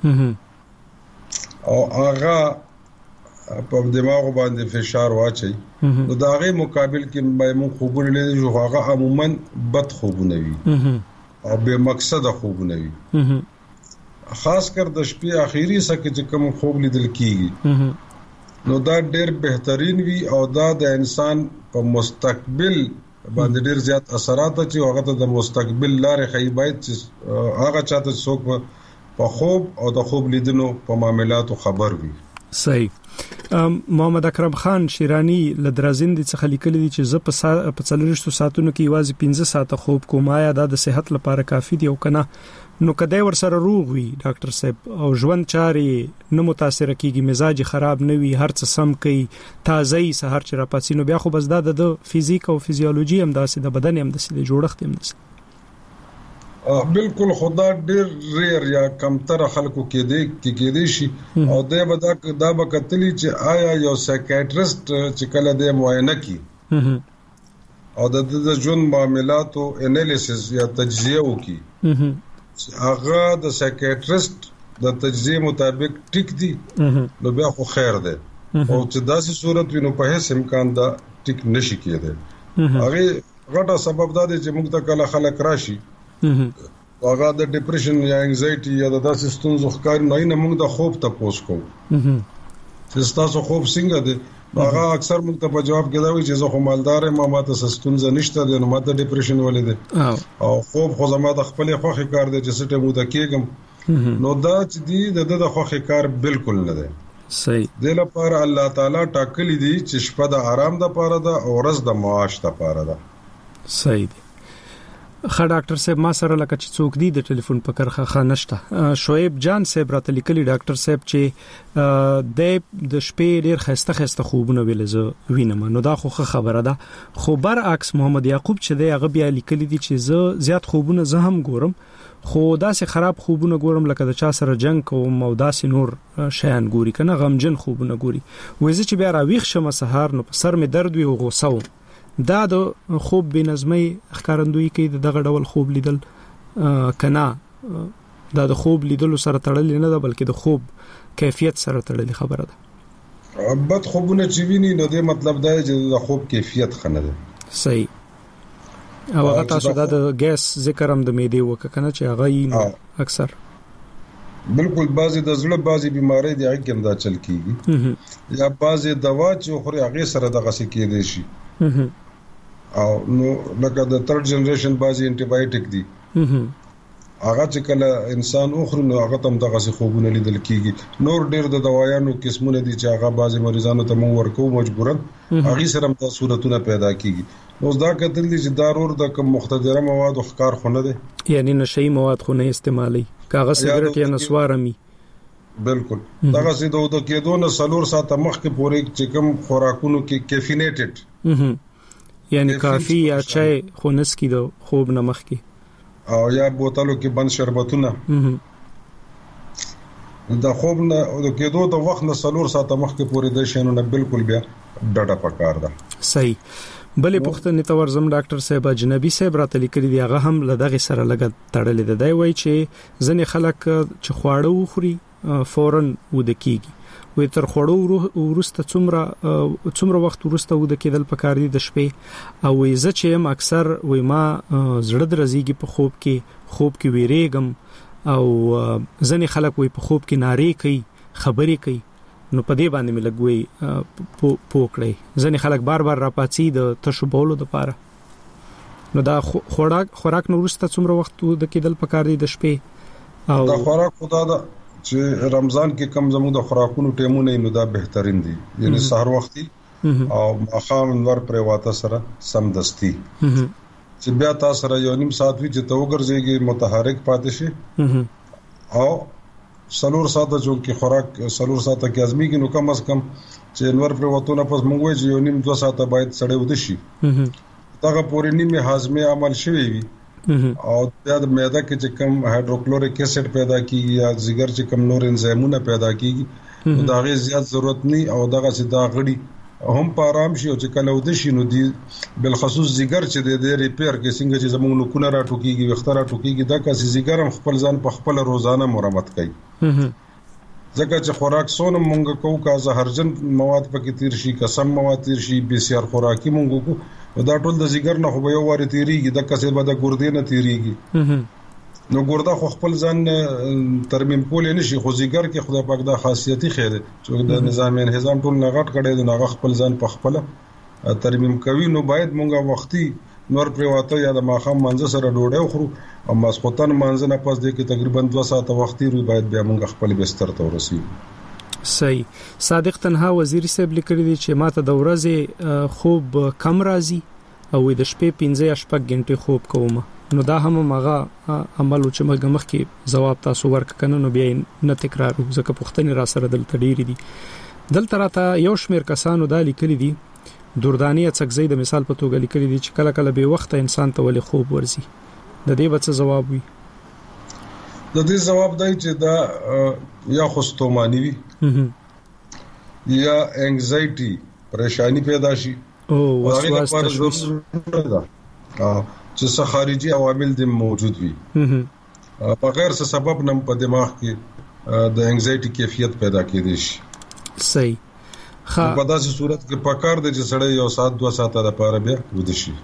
او هغه په دماغ باندې فشار واچي نو دا غي مقابل کې مې خوبونه لیدل جو هغه عموما بد خوبونه وي او به مقصد خوبونه وي خاص کر د شپې اخیری سکه چې کوم خوب لیدل کیږي نو دا ډېر بهترین وي او دا د انسان په مستقبل باندې ډېر زیات اثرات چې هغه ته د مستقبل لارې خیبایت چې هغه چاته څوک په خوب او د خوب لیدنو په معاملاتو خبر وي صحیح محمد اکرم خان شیرانی لدرازین دي څخه لیکلي دي چې زه په 40 ساعتونو کې یوازې 15 ساعته خوب کوم آیا دا د صحت لپاره کافي دی او کنه نو کدی ور سره روغ وي ډاکټر صاحب او ژوند چاري نه متاثر کیږي مزاج خراب نه وي هر څه سم کوي تازه سحر چې را پاتینو بیا خو بس دا د فزیک او فزیولوژي هم داسې د بدن هم داسې د جوړښت هم داسې بالکل خدا ډیر ریر یا کمتر خلکو کې دی شي او دا به کتلی چې آیا یو سایکیاټریست چې کله د معاینه کی او د ژوند معاملاتو انالیسس یا تجزیه وکي هغه د سایکیاټریست د تجزیه مطابق ټیک دی نو بیا خو خیر دی او چې داسې صورت وینو په هیڅ امکان دا ټیک نشي کېده هغه غټه سبب دا دی چې موږ ته کله خلک راشي هغه د ډیپریشن یا انزایټي یا د داسې ستونزو ښکار نه موږ د خوب ته پوس کوو چې تاسو خوب څنګه دی هغه اکثر موږ ته په جواب کې دا وایي چې زه خو مالدار یم ماته ستونزه نشته دی نو ماته ډیپریشن ولې دی او خوب خو زما د خپل خوخي کار دی چې سټه مو د کېګم نو دا چې دی د خوخي کار بالکل نه دی صحیح د لپاره الله تعالی ټاکلی دی چې شپه د آرام د پاره ده او ورځ د معاش د پاره ده صحیح دی خا ډاکټر صاحب ما سره لکه چې څوک دی د ټلیفون په کرخه خانشته شعیب جان صاحب راته لیکلی ډاکټر صاحب چې د شپې ډیر خسته خوبونه ویل زه وینم نو دا خو خبره ده خو برعکس محمد یعقوب چې دی هغه بیا لیکلی دي چې زه زیات خوبونه زه هم ګورم خو داسې خراب خوبونه ګورم لکه د چا سره جنگ کوم او داسې نور شیان ګوري کنه غمجن خوبونه ګوري وایي چې بیا راويخ شم سحر نو په سر می درد وي او غوسه دا د خوب بنظمي ښکارندوی کوي دغه ډول خوب لیدل کنا دا د خوب لیدل سره تړل نه ده بلکې د خوب کیفیت سره تړل خبره ده بد خوبونه چې ویني نو د مطلب دا چې د خوب کیفیت خنه ده صحیح او هغه تاسو د ګیس ذکر هم د معدې وکنه چې هغه اکثر بالکل بعضی د زړه بعضی بیماری دی هغه هم دا چل کیږي یا بعضی دوا چې خوري هغه سره د غسې کېدې شي او نو لکه د تھرد جنریشن بعضی انټي بایوټیک دي هغه چې کله انسان اخرو نو هغه تم دغه خوبونه لیدل کیږي نور ډیر د دوايانو قسمونه دي چې هغه بعضی مریضانو ته مو ورکو مجبورن هغه سره هم تاسو صورتونه پیدا کیږي نو دا کتل دي چې ضرور د کوم مختدره مواد او ښکار خونه دي یعنی نشئی مواد خو نه استعمالي کاغذ سیګریټ یا نسوارمي بالکل دغه سي د کېدو نه سلور ساعته مخکې پورې چې کوم خوراکونو کې کیفینیټډ یعنی کافی یا چای خونس کی د خوب نه مخکې او یا بوتلو کې بند شربتونه د خوب نه د کېدو د وخت نه سلور ساعته مخکې پورې د شینو نه بالکل بیا ډډه پکار ده صحیح بلې پښتنې تور زم ډاکټر صاحب اجنبي صاحب راته لیکلي دی هغه هم لدغه سره لګ تړلې دی وای چې ځنې خلک چې خواړه وخوري فورن ود کیږي وي تر خوړو ورسته څومره وخت ورسته ود کېدل پکار دي د شپې او زه چې هم اکثر وي ما زړه درځيږي په خوب کې ویریږم او ځنې خلک وي په خوب کې ناري کوي خبرې کوي نو په دې باندې ملګوي پوکړي ځنې خلک بار را پاتې د تشبولو د پاره نو دا خوراک نو ورسته څومره وخت ود کېدل پکار دي د شپې او دا خوراک خدا دا چې رمضان کې کم زموږ د خوراکونو ټیمونه نو دا بهترین دي یعنی سحر وختي او ماخام انور پر واته سره سمدستي چې بیا تاسو سره یو نیم ساعت وی چې تو ګرځيږي متحرک پاتې شي او سلور ساعت جو کې خوراک سلور ساعت کې ازميږي نو کم از کم چې انور پر وته نه پس مونږ وي یو نیم 2 ساعت باید سړې ود شي داغه پورې نیمه هاضمه عمل شوی وي او بیا د معده کې چې کم هایدروکلوریک اسید پیدا کیږي یا ځګر چې کم نور انزایمونه پیدا کیږي دا غي زیات ضرورت نه او دغه چې دا غړي هم په آرام شي او چې کله ود شي نو دی بل خصوص ځګر چې د ریپیر کې څنګه چې زموږ نو کونه را ټوکیږي وختره ټوکیږي دا کسي ځګر هم خپل ځان په خپل روزانه مرمت کوي ځکه چې خوراک سونه مونږ کوو کا زهرجن مواد پکې تیر شي قسم مواد تیر شي بي سي ار خوراکي مونږ کوو دا ټول د ځګر نه خو به یو واره تیریږي د کسې به د ګردې نه تیریږي نو ګرده خو خپل ځان ترمیم کول نه شي خو ځګر کې خدای پاک دا خاصیتي خیر چې د نظام انهضام ټول نغټ کړي د نغه خپل ځان په خپل ترمیم کوي نو باید مونږه وختي نور پریواته یا د ماخام منځ سره ډوډۍ خورو او ماسخوتن منځ نه پس د کې تقریبا 2 ساعت وختي روي باید بیا مونږ خپل بستر ته ورسېږو صحیح صادق تنها وزیر صاحب لیکلی دی چې ماته د ورځې خوب کم راځي او د شپې 15 غنټې خوب کوم نو دا هم مغه عمل چې مګمخ کې جواب تاسو ورککنه نو بیا نه تکرار ځکه پښتني را سره دلته ډیری دي دلته راته یو شمیر کسانو دا لیکلی دي دردانی څخه د مثال په توګه لیکلی دي چې کله کله به وخت انسان ته ولې خوب ورځي د دې بچ جواب وي د دې جواب دی چې دا یا خوستومانی وي یا انگزایټي پریشانی پیدا شي او وسواس تشویش چې څه خارجي عوامل دې موجود وي په غیر څه سبب نم په دماغ کې د انگزایټي کیفیت پیدا کېدی شي صحیح په داسې صورت کې پکار دی چې سړی یو ساعت 2 ساعت لپاره بیا ود شي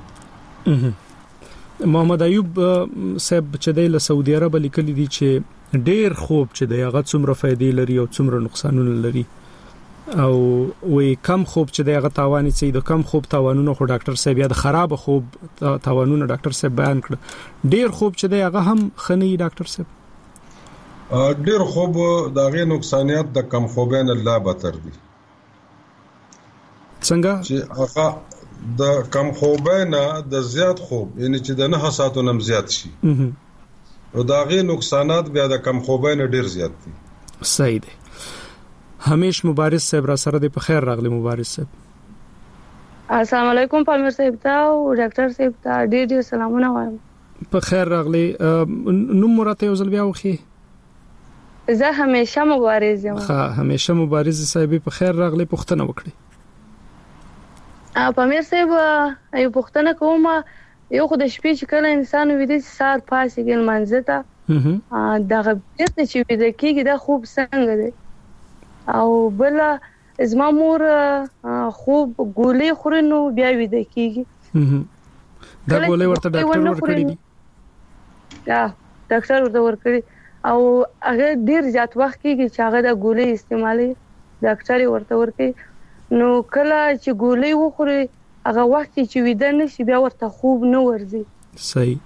محمد ایوب صاحب چې د سعودي عرب لیکلي دي چې ډیر خوب چې د هغه څومره فائدې لري او څومره نقصانونه لري او وې کم خوب چې دغه تاوانې چې د کم خوب تاوانونه خو ډاکټر صاحب یا د خراب خوب تاوانونه ډاکټر صاحب بیان کړ ډیر خوب چې دغه هم خني ډاکټر صاحب ډیر خوب دغه نقصانات د کم خوبین الله بتر دي څنګه چې هغه د کم خوبین د زیات خوب یعنی چې د 9 ساعتو نم زیات شي او دغه نقصانات بیا د کم خوبین ډیر زیات دي صحیح دی همیش مبارز صاحب را سره د په خیر راغلی مبارز صاحب السلام علیکم پامیر صاحب ته او ډاکټر صاحب ته ډیر سلامونه وایم په خیر راغلی نو مرته یو ځل بیا وخی زه همیشه مبارز یم ها همیشه مبارز صاحب په خیر راغلی پښتنه وکړي پامیر صاحب یو پښتنه کوم یو خو د شپې چې کله انسان ویده سار پاسې ګل منځته دغه بیرته چې ویده کېږي دا خوب څنګه دی او بل زما مور خوب ګولې خوري نو بیا ویده کېږي دا ګولې ورته ډاکټر ورکړي دي یا ډاکټر ورته ورکړي او هغه ډیر زیات وخت کېږي چې هغه د ګولې استعمالي ډاکټر ورته ورکړي نو کله چې ګولې وخوري هغه وخت چې ویده نشي بیا ورته خوب نه ورځي صحیح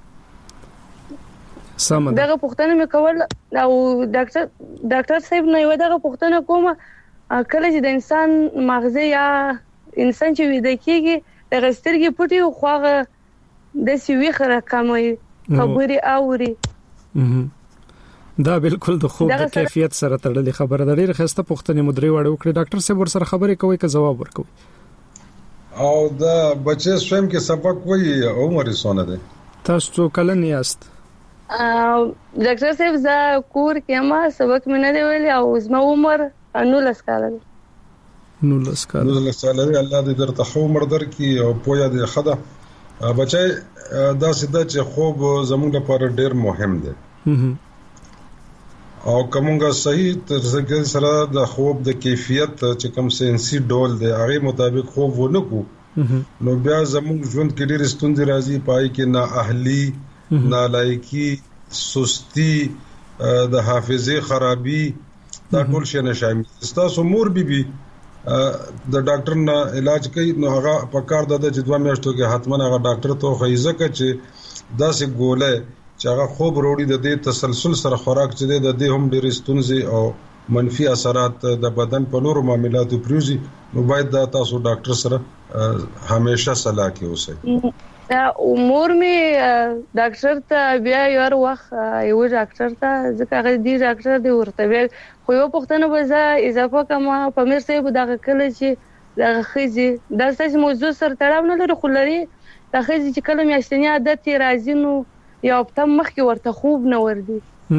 سم دغه پښتنه مې کول او ډاکټر صاحب نه یو دغه پښتنه کومه کله چې د انسان مغزه یا انسان چې ویده کېږي د غسترګي پټي او خواغه د سوي خره کموي خبري اوري دا بالکل د خوب د کیفیت سره تړلې خبره ده ډیره خسته پښتنه مدري وړو کړی ډاکټر صاحب ور سره خبرې کوي که جواب ورکوي او دا بچي سوم کې سبق وایي عمر سونه ده تاسو کلن یاست ډاکټر صاحب زه کور کې ما سبق مې نه دی ویلي او زما عمر 19 کال دی 19 کال الله دې درته عمر درکې او پوهه دې خده بچي دا سده چې خوب زموږ لپاره ډیر مهم دی او کومه صحیح تر سره د خوب د کیفیت چې کوم سنسي ډول دی هغه مطابق خوب ونه کو نو بیا زموږ ژوند کې ډېر ستوندې راځي پای کې نه اهلي نالایکی سستی د حافظه خرابي دا ټول شي نه شامل تاسو مور بي د ډاکټر نه علاج کوي نو هغه په کار د جدوا میاشتو کې حتمن هغه ډاکټر ته خیزه کوي چې دا سه ګوله چې هغه خوب وروړي د دې تسلسل سره خوراک چې د دې هم ډېر ستونزې او منفي اثرات د بدن په نورو معاملاتو پروزي نو باید دا تاسو ډاکټر سره همیشه صلاح کې اوسئ مور می ډاکټر ته بیا یو وخت یو ډاکټر ته ځکه هغه دی ډاکټر دی ورته ویل خو یو پښتنه به اضافه کما په مر سه به دغه کله چې دغه خزي د تاسو موضوع سره تړاو نه لري خو لري د خزي چې کله میاشتنی عادت راځي نو یا په مخ کې ورته خوب نه وردی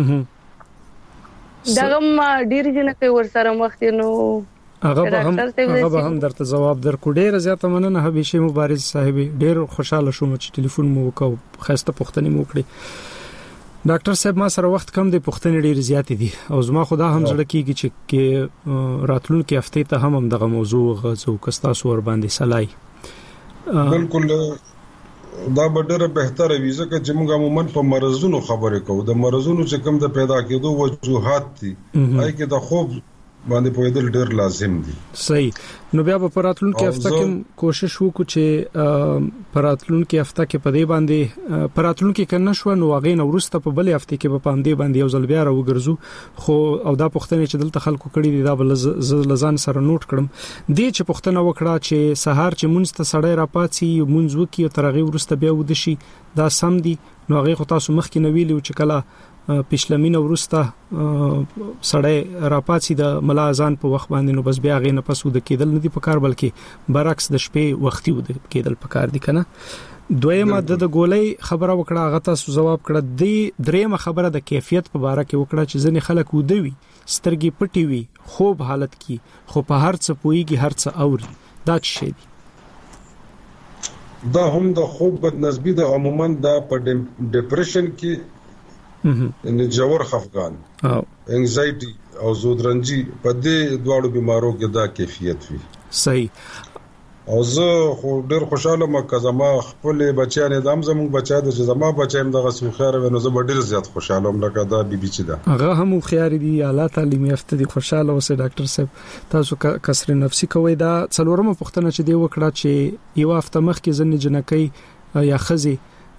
دغه ډیر جن کوي ور سره مخ نو هغه به هم درته جواب درکو ډیر زیاته مننه حبیشي مبارز صاحب ډیر خوشاله شوم چې ټلیفون مو وکاو خسته پښتني مو کړی ډاکټر صاحب ما سره وخت کم دی پښتني ډیر زیات دي او زما خدا هم زړه کیږي چې راتلونکي هفته ته هم دغه موضوع غوځو کستا سور باندې سلای بالکل دا ډېر بهتره وي ځکه چې موږ عموما په مرزونو خبرې کوو د مرزونو چې کوم د پیدا کېدو وجوهات دي هغه کې د خوب باندې پوهېدل ډېر لازم دي صحیح نو بیا په راتلونکي هفته کې کوشش وکړو چې په راتلونکي هفته کې په دې باندې په راتلونکي کې نشو نو هغه نو ورسته په بلې هفته کې په دې باندې یو ځل بیا راوګرځو خو او دا پښتنه چې دلته خلکو کړي دي دا بل لزان سره نوٹ کړم دې چې پښتنه وکړه چې سهار چې مونږ ته سړی راپاتسي مونږ وکي او ترغه ورسته بیا ودشي دا سم دي نو هغه خو تاسو مخکې نو ویلو چې کله پښلمینه ورسته سړی راپاتسي د ملا اذان په وخت باندې نو بس بیا غي نه پسو د کېدل نه دي په کار بلکې برعکس د شپې وختي ود کېدل په کار دي کنه دویمه د ګولۍ خبره وکړه هغه تاسو جواب کړه د دریمه خبره د کیفیت په اړه کې وکړه چې ځنې خلک ودوي سترګې پټي وي خوب حالت کې خو په هر څه پويږي هر څه اوري دا شي دي دا هم د خوب بدنسبی د عموما د په ډیپریشن کې ان جوړ خفقان او انزایټي او زودرنجي په دې دواړو بیمارو کې دا کیفیت وي صحیح او زه خو ډېر خوشاله مکه زما خپل بچیان د زموږ بچا د زما بچایم دغه سوخاره ونو زه ډېر زیات خوشاله یم لکه دا بي چې دا هغه هم خيار دي اعلی تعلیم یافته دي خوشاله اوسه ډاکټر صاحب تاسو کسر نفسي کوي دا څلورمه پوښتنه چې دی وکړه چې یو هفته مخکې ځنې جنکۍ یا خزي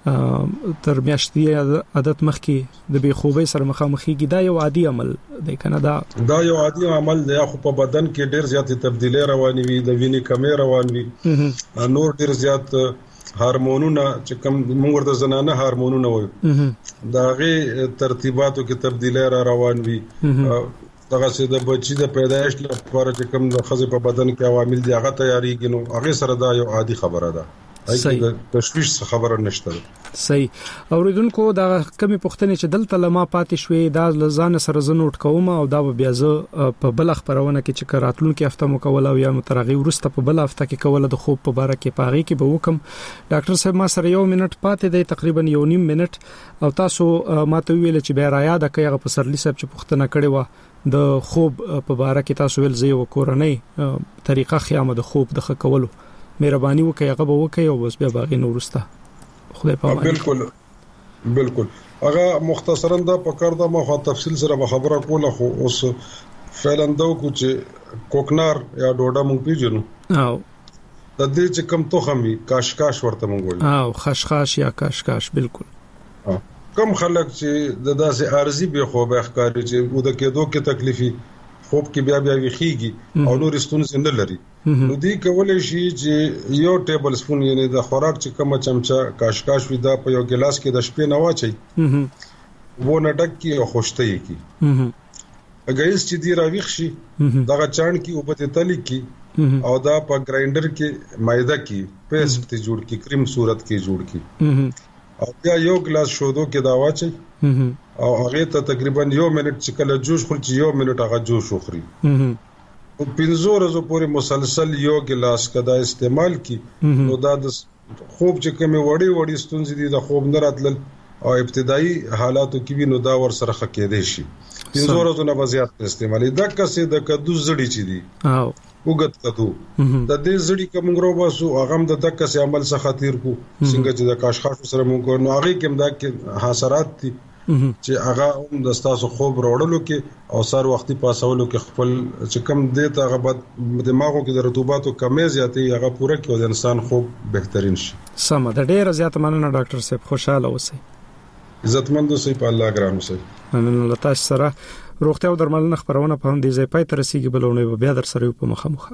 تر میاشتې عادت مخکې د بې خوبۍ سره مخامخېږي دا یو عادي عمل دی کنه دا یو عادي عمل دی خو په بدن کې ډېر زیات تبدیلی روانې وي د وینې کمی روان وي نور ډېر زیات هورمونونه چې کوم موږ د زنانه هورمونونه وي دا غي ترتیباتو کې تبدیلی روان وي دغه څه د بچی د پیدایش لپاره چې کوم د خزې په بدن کې عوامل دي هغه تیاریږي نو هغه سره دا یو عادي خبره ده صحیح تشویش خبره نشته صحیح اوریدونکو دا کمی پښتنې چې دلته لما پاتې شوې دا لزان سره زنوټ کوم او دا بیا زه په بل خبرونه کې چې راتلونکي هفته مکول او یا مترغي ورسته په بل هفته کې کوله د خوب په اړه کې پاغي کې به وکم ډاکټر صاحب ما سره یو منټ پاتې دی تقریبا یو نیم منټ او تاسو ماته ویل چې به را یاد کړئ په سرلی صاحب چې پښتنه کړي و د خوب په اړه کې تاسو ویل زه یو کورنۍ طریقه خیامه د خوب د خکولو مهرباني وکړئ هغه به وکړئ او بس بیا باغې نورسته خدای په امان بالکل هغه مختصرا دا په کار دا مخه تفصیل سره خبره کوله خو اوس فعلا دا کو چې کوکنار یا ډوډا مونږ پیژنو او د دې چې کم توخمي کاشکاش ورته مونږ وایو او خشخاش یا کاشکاش بالکل کم خلک چې د داسې ارزي به خو به ښکاري چې و د کېدو کې تکلیفي خوب کې بیا ویخيږي او نور ستونزې نه لري نو دی کولای شي چې یو ټیبل سپون یعنی د خوراک چې کومه چمچا کاشکاش وي دا په یو ګلاس کې د شپې نه واچي وو نه ډک کې او خوشته کی اگر چې دی راويخ شي دغه چاڼ کې وبته تلی کې او دا په ګرایندر کې مایده کې پیسټ ته جوړ کې کریم صورت کې جوړ کې او بیا یو ګلاس شودو کې دا واچي او هغه ته تقریبا یو منټ چې کله جوش خوري یو منټ هغه جوش وخوري او 15 ورځې پورې مسلسل یو ګلاس کدا استعمال کی نو دا د خوب چې کومه وړي ستونزې دي د خوب نه راتل او ابتدایي حالاتو کې نو دا ور سره خکېدې شي پنځه ورځې نه بزیات استعمالي د کسې د کدو زړی چي دي وګت کدو د دې زړی کوم غروباسو هغه د کسې عمل څخه خطر کو څنګه چې د کاشخاشو سره مونږ نو هغه کوم د حاصلات دي چې هغه هم د تاسو خوب وروړلو کې او سر وختي پاسولو کې خپل چې کم دیتا هغه بد دماغو کې د رطوباتو کمې زیاتې هغه پوره کې د انسان خوب بهترین شي. سم ده ډېر زیات مننه ډاکټر صاحب خوشاله اوسئ. عزتمند اوسئ په الله ګران اوسئ. مننه تاسو سره روغتیا او درملنه خبرونه په هم دي ځای پای تر رسیدي بلونه بیا در سره په مخه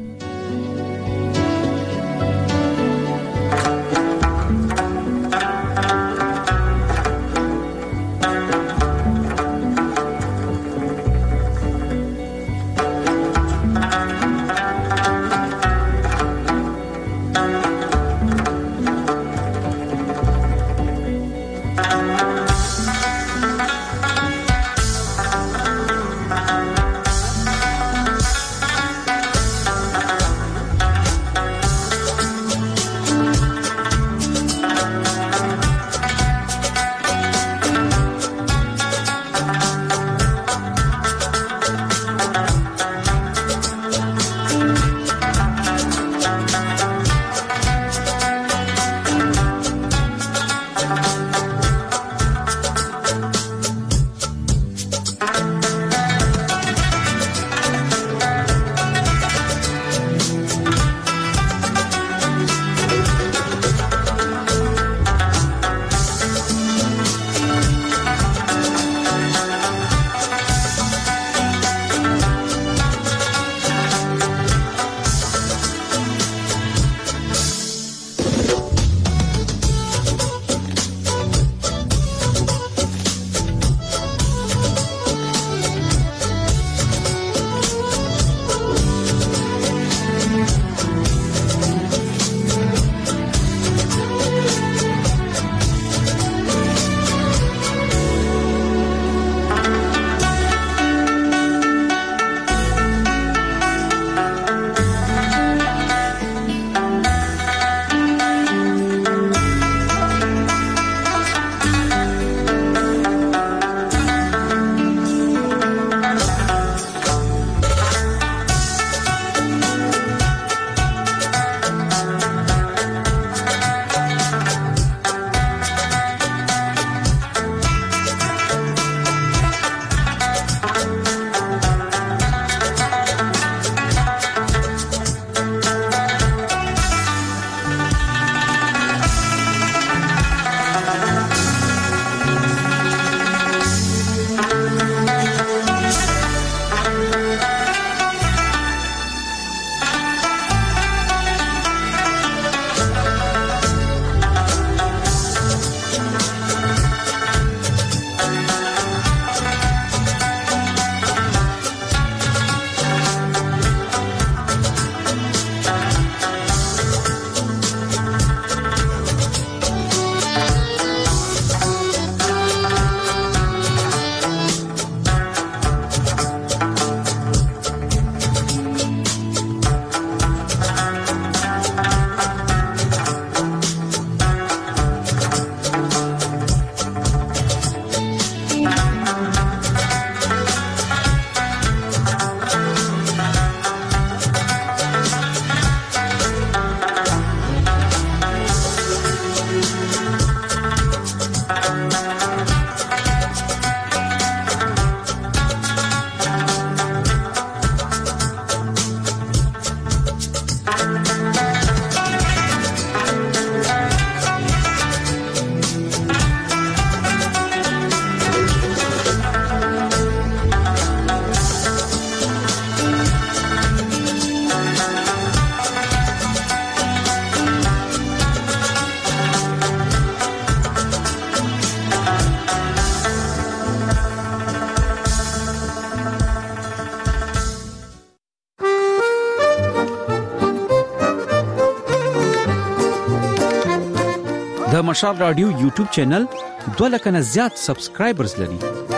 د مشال رادیو یوټیوب چینل 2 لک نه زیات سبسکرایبرز لري.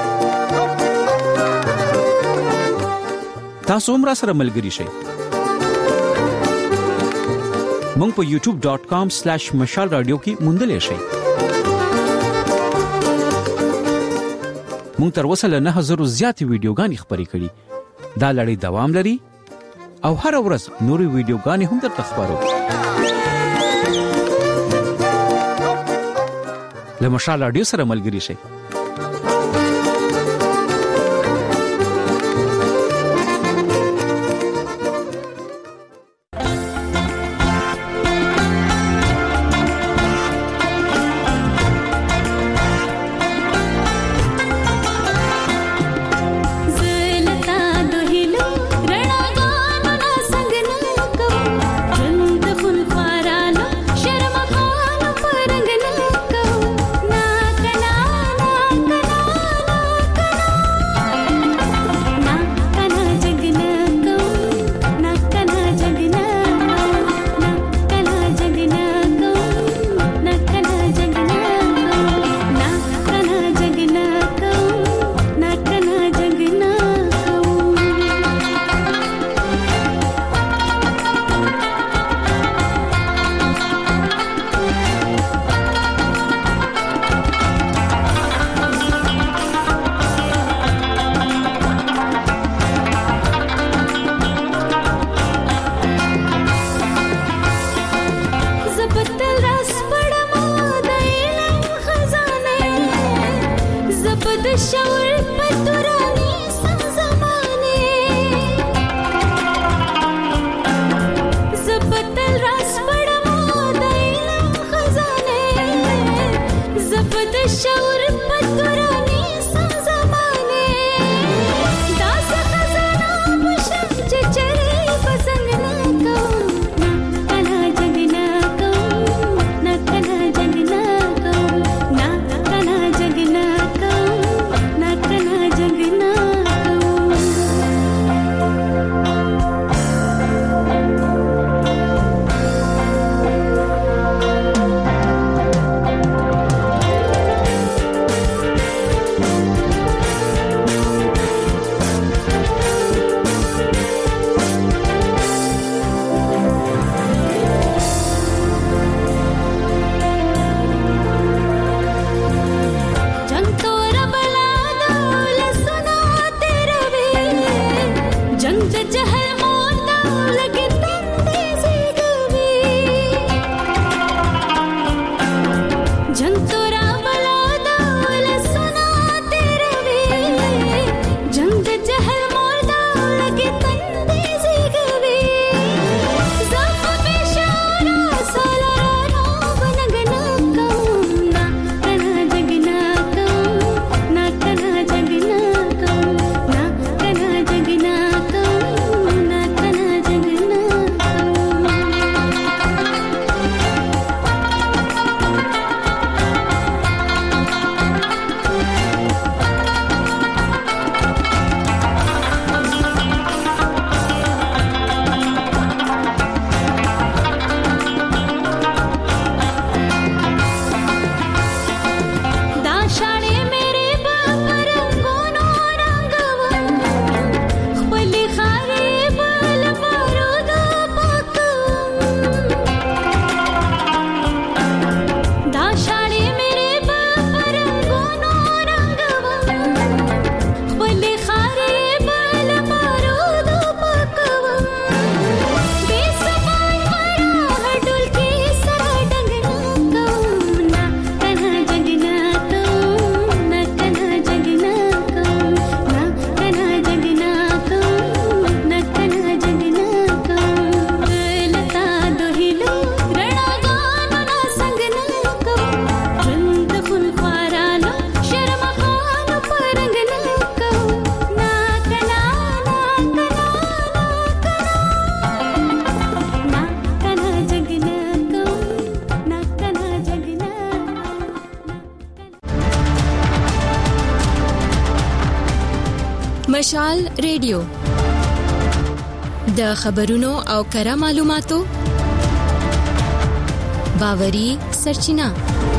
تاسو هم را سره ملګري شئ. مونږ په youtube.com/mashalradio کې موندل شئ. موږ تر اوسه له 9000 زیات ویډیوګانې خبرې کړې. دا لړۍ دوام لري او هر ورځ نورې ویډیوګانې هم درته خبرو. له مشال رادیو سره ملګري شئ. مشال ریډیو د خبرونو او کره معلوماتو باوري سرچینه